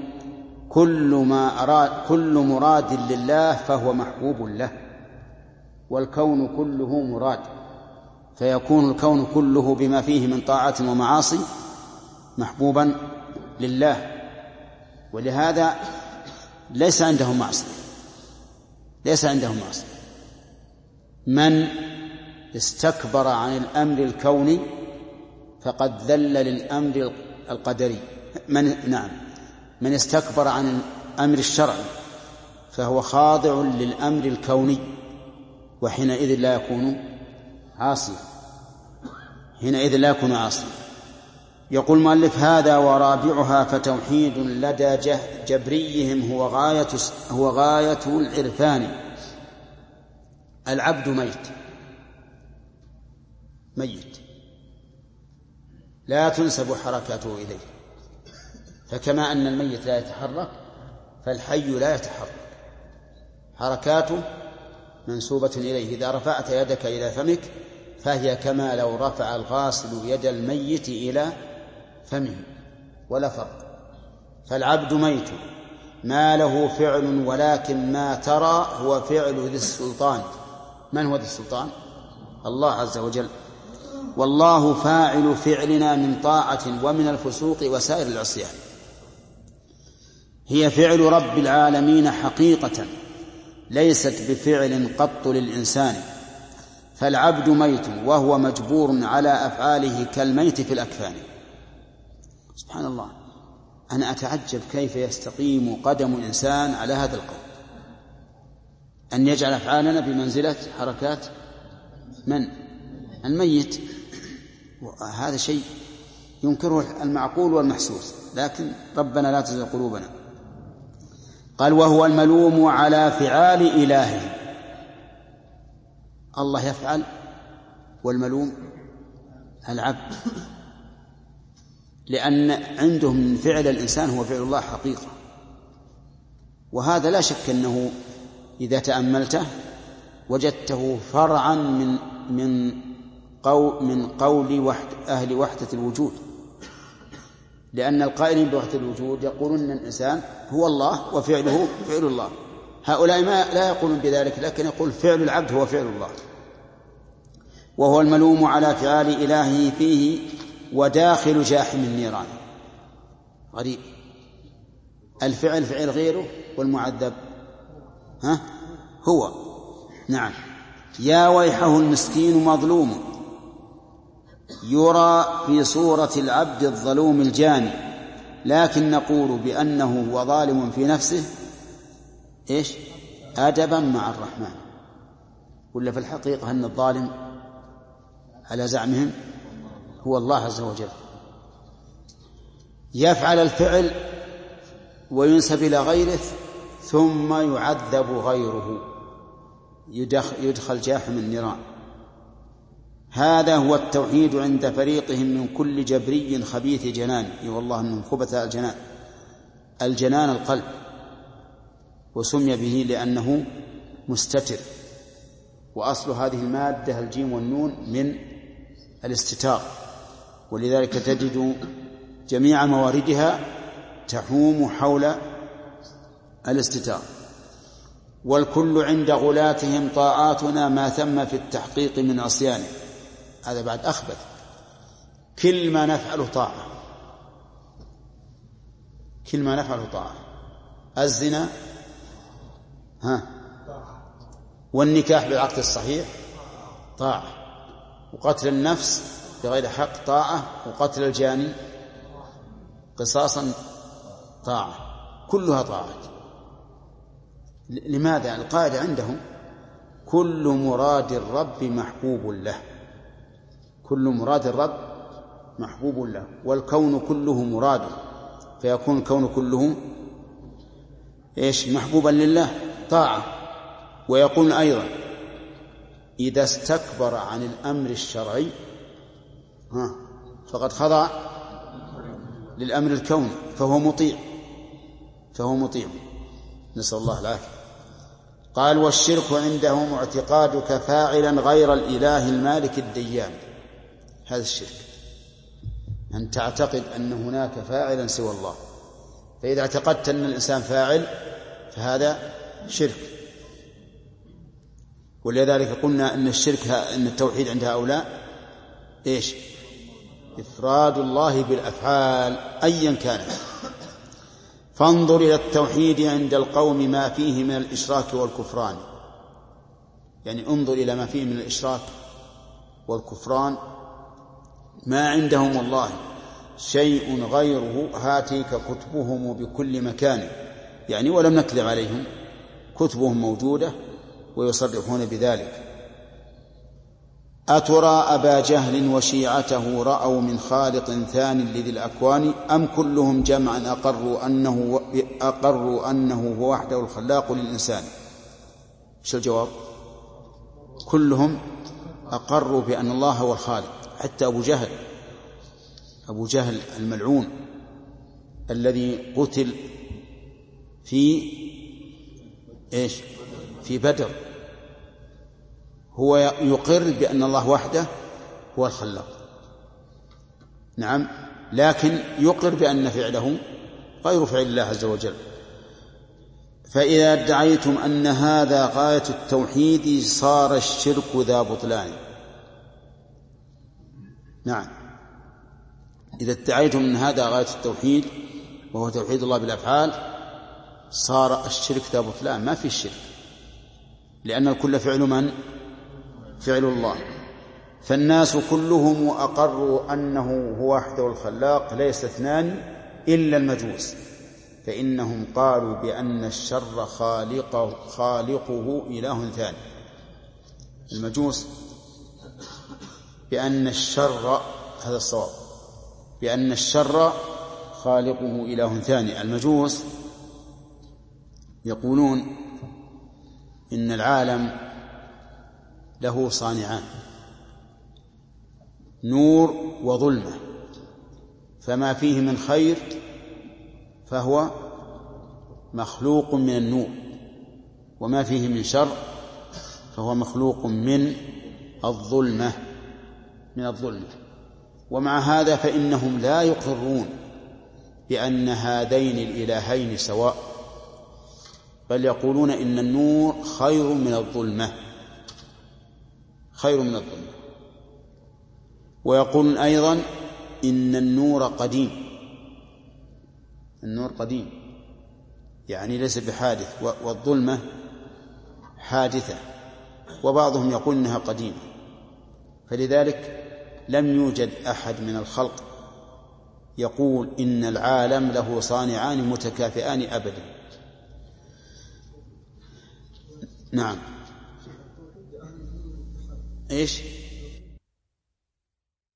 S2: كل مراد لله فهو محبوب له، والكون كله مراد، فيكون الكون كله بما فيه من طاعات ومعاصي محبوبا لله. ولهذا ليس عندهم معصية، ليس عندهم معصية. من استكبر عن الأمر الكوني فقد ذل للأمر القدري. من استكبر عن الأمر الشرعي فهو خاضع للأمر الكوني، وحينئذ لا يكون عاصيا، حينئذ لا يكون عاصيا. يقول المؤلف: هذا ورابعها فتوحيد لدى جبريهم هو غاية العرفان. العبد ميت لا تنسب حركاته إليه، فكما أن الميت لا يتحرك فالحي لا يتحرك، حركاته منسوبة إليه. إذا رفعت يدك إلى فمك فهي كما لو رفع الغاسل يد الميت إلى فمه ولا فرق. فالعبد ميت ما له فعل، ولكن ما ترى هو فعل ذي السلطان. من هو ذي السلطان؟ الله عز وجل. والله فاعل فعلنا من طاعة ومن الفسوق وسائر العصيان. هي فعل رب العالمين حقيقة، ليست بفعل قط للإنسان. فالعبد ميت وهو مجبور على أفعاله كالميت في الأكفان. سبحان الله، أنا أتعجب كيف يستقيم قدم الإنسان على هذا القول، أن يجعل أفعالنا بمنزلة حركات من؟ الميت. هذا شيء ينكره المعقول والمحسوس، لكن ربنا لا تزغ قلوبنا. قال وهو الملوم على فعال إلهه. الله يفعل والملوم العبد، لأن عندهم من فعل الإنسان هو فعل الله حقيقة. وهذا لا شك أنه إذا تأملته وجدته فرعا من قول أهل وحدة الوجود، لأن القائلين بوحدة الوجود يقولون أن الإنسان هو الله وفعله فعل الله. هؤلاء لا يقولون بذلك، لكن يقول فعل العبد هو فعل الله. وهو الملوم على فعال إلهه فيه وداخل جاحم النيران. غريب، الفعل فعل غيره والمعذب هو. نعم. يا ويحه المسكين مظلوم يرى في صورة العبد الظلوم الجاني، لكن نقول بأنه هو ظالم في نفسه إيش؟ أدبا مع الرحمن. ولا في الحقيقة أن الظالم على زعمهم هو الله عز وجل. يفعل الفعل وينسب إلى غيره ثم يعذب غيره، يدخل جاحم النيران. هذا هو التوحيد عند فريقهم من كل جبري خبيث جنان. والله أنهم خبث الجنان. الجنان القلب، وسمي به لأنه مستتر، وأصل هذه المادة الجيم والنون من الاستتار، ولذلك تجد جميع مواردها تحوم حول الاستتار. والكل عند غلاتهم طاعاتنا ما ثم في التحقيق من عصيانه. هذا بعد أخبث. كل ما نفعله طاعة، كل ما نفعله طاعة. الزنا والنكاح بالعقد الصحيح طاعة، وقتل النفس بغير حق طاعة، وقتل الجاني قصاصا طاعة، كلها طاعات. لماذا؟ القاعدة عندهم كل مراد الرب محبوب له، كل مراد الرب محبوب له، والكون كله مراده، فيكون الكون كله إيش؟ محبوبا لله طاعة. ويقول أيضا إذا استكبر عن الأمر الشرعي فقد خضع للأمر الكوني فهو مطيع. نسأل الله العافية. قال والشرك عندهم اعتقادك فاعلا غير الإله المالك الديان. هذا الشرك، أن تعتقد أن هناك فاعلا سوى الله. فإذا اعتقدت أن الإنسان فاعل فهذا شرك. ولذلك قلنا أن الشرك أن التوحيد عند هؤلاء إيش؟ إفراد الله بالأفعال أيا كانت. فانظر إلى التوحيد عند القوم ما فيه من الإشراك والكفران، يعني انظر إلى ما فيه من الإشراك والكفران. ما عندهم والله شيء غيره هاتيك كتبهم بكل مكان، يعني ولم نكذب عليهم، كتبهم موجودة ويصرحون بذلك. أترى أبا جهل وشيعته رأوا من خالق ثاني لذي الأكوان، أم كلهم جمعا أقروا أنه هو وحده الخلاق للإنسان؟ شو الجواب؟ كلهم أقروا بأن الله هو الخالق، حتى أبو جهل الملعون الذي قتل في بدر، هو يقر بأن الله وحده هو الخلاق، نعم، لكن يقر بأن فعله غير فعل الله عز وجل. فإذا ادعيتم أن هذا غاية التوحيد صار الشرك ذا بطلان. نعم، إذا ادعيتم أن هذا غاية التوحيد وهو توحيد الله بالأفعال صار الشرك ذا بطلان، ما في الشرك، لأن الكل فعل من؟ فعل الله. فالناس كلهم أقروا أنه هو وحده الخلاق ليس اثنان إلا المجوس، فإنهم قالوا بأن الشر خالقه إله ثاني. المجوس بأن الشر، هذا الصواب، بأن الشر خالقه إله ثاني. المجوس يقولون إن العالم له صانعان، نور وظلمة، فما فيه من خير فهو مخلوق من النور، وما فيه من شر فهو مخلوق من الظلمة. ومع هذا فإنهم لا يقرون بأن هذين الإلهين سواء، بل يقولون إن النور خير من الظلمة، ويقولون أيضا إن النور قديم، يعني ليس بحادث، والظلمة حادثة، وبعضهم يقول إنها قديمة. فلذلك لم يوجد أحد من الخلق يقول إن العالم له صانعان متكافئان أبدا. نعم. إيش؟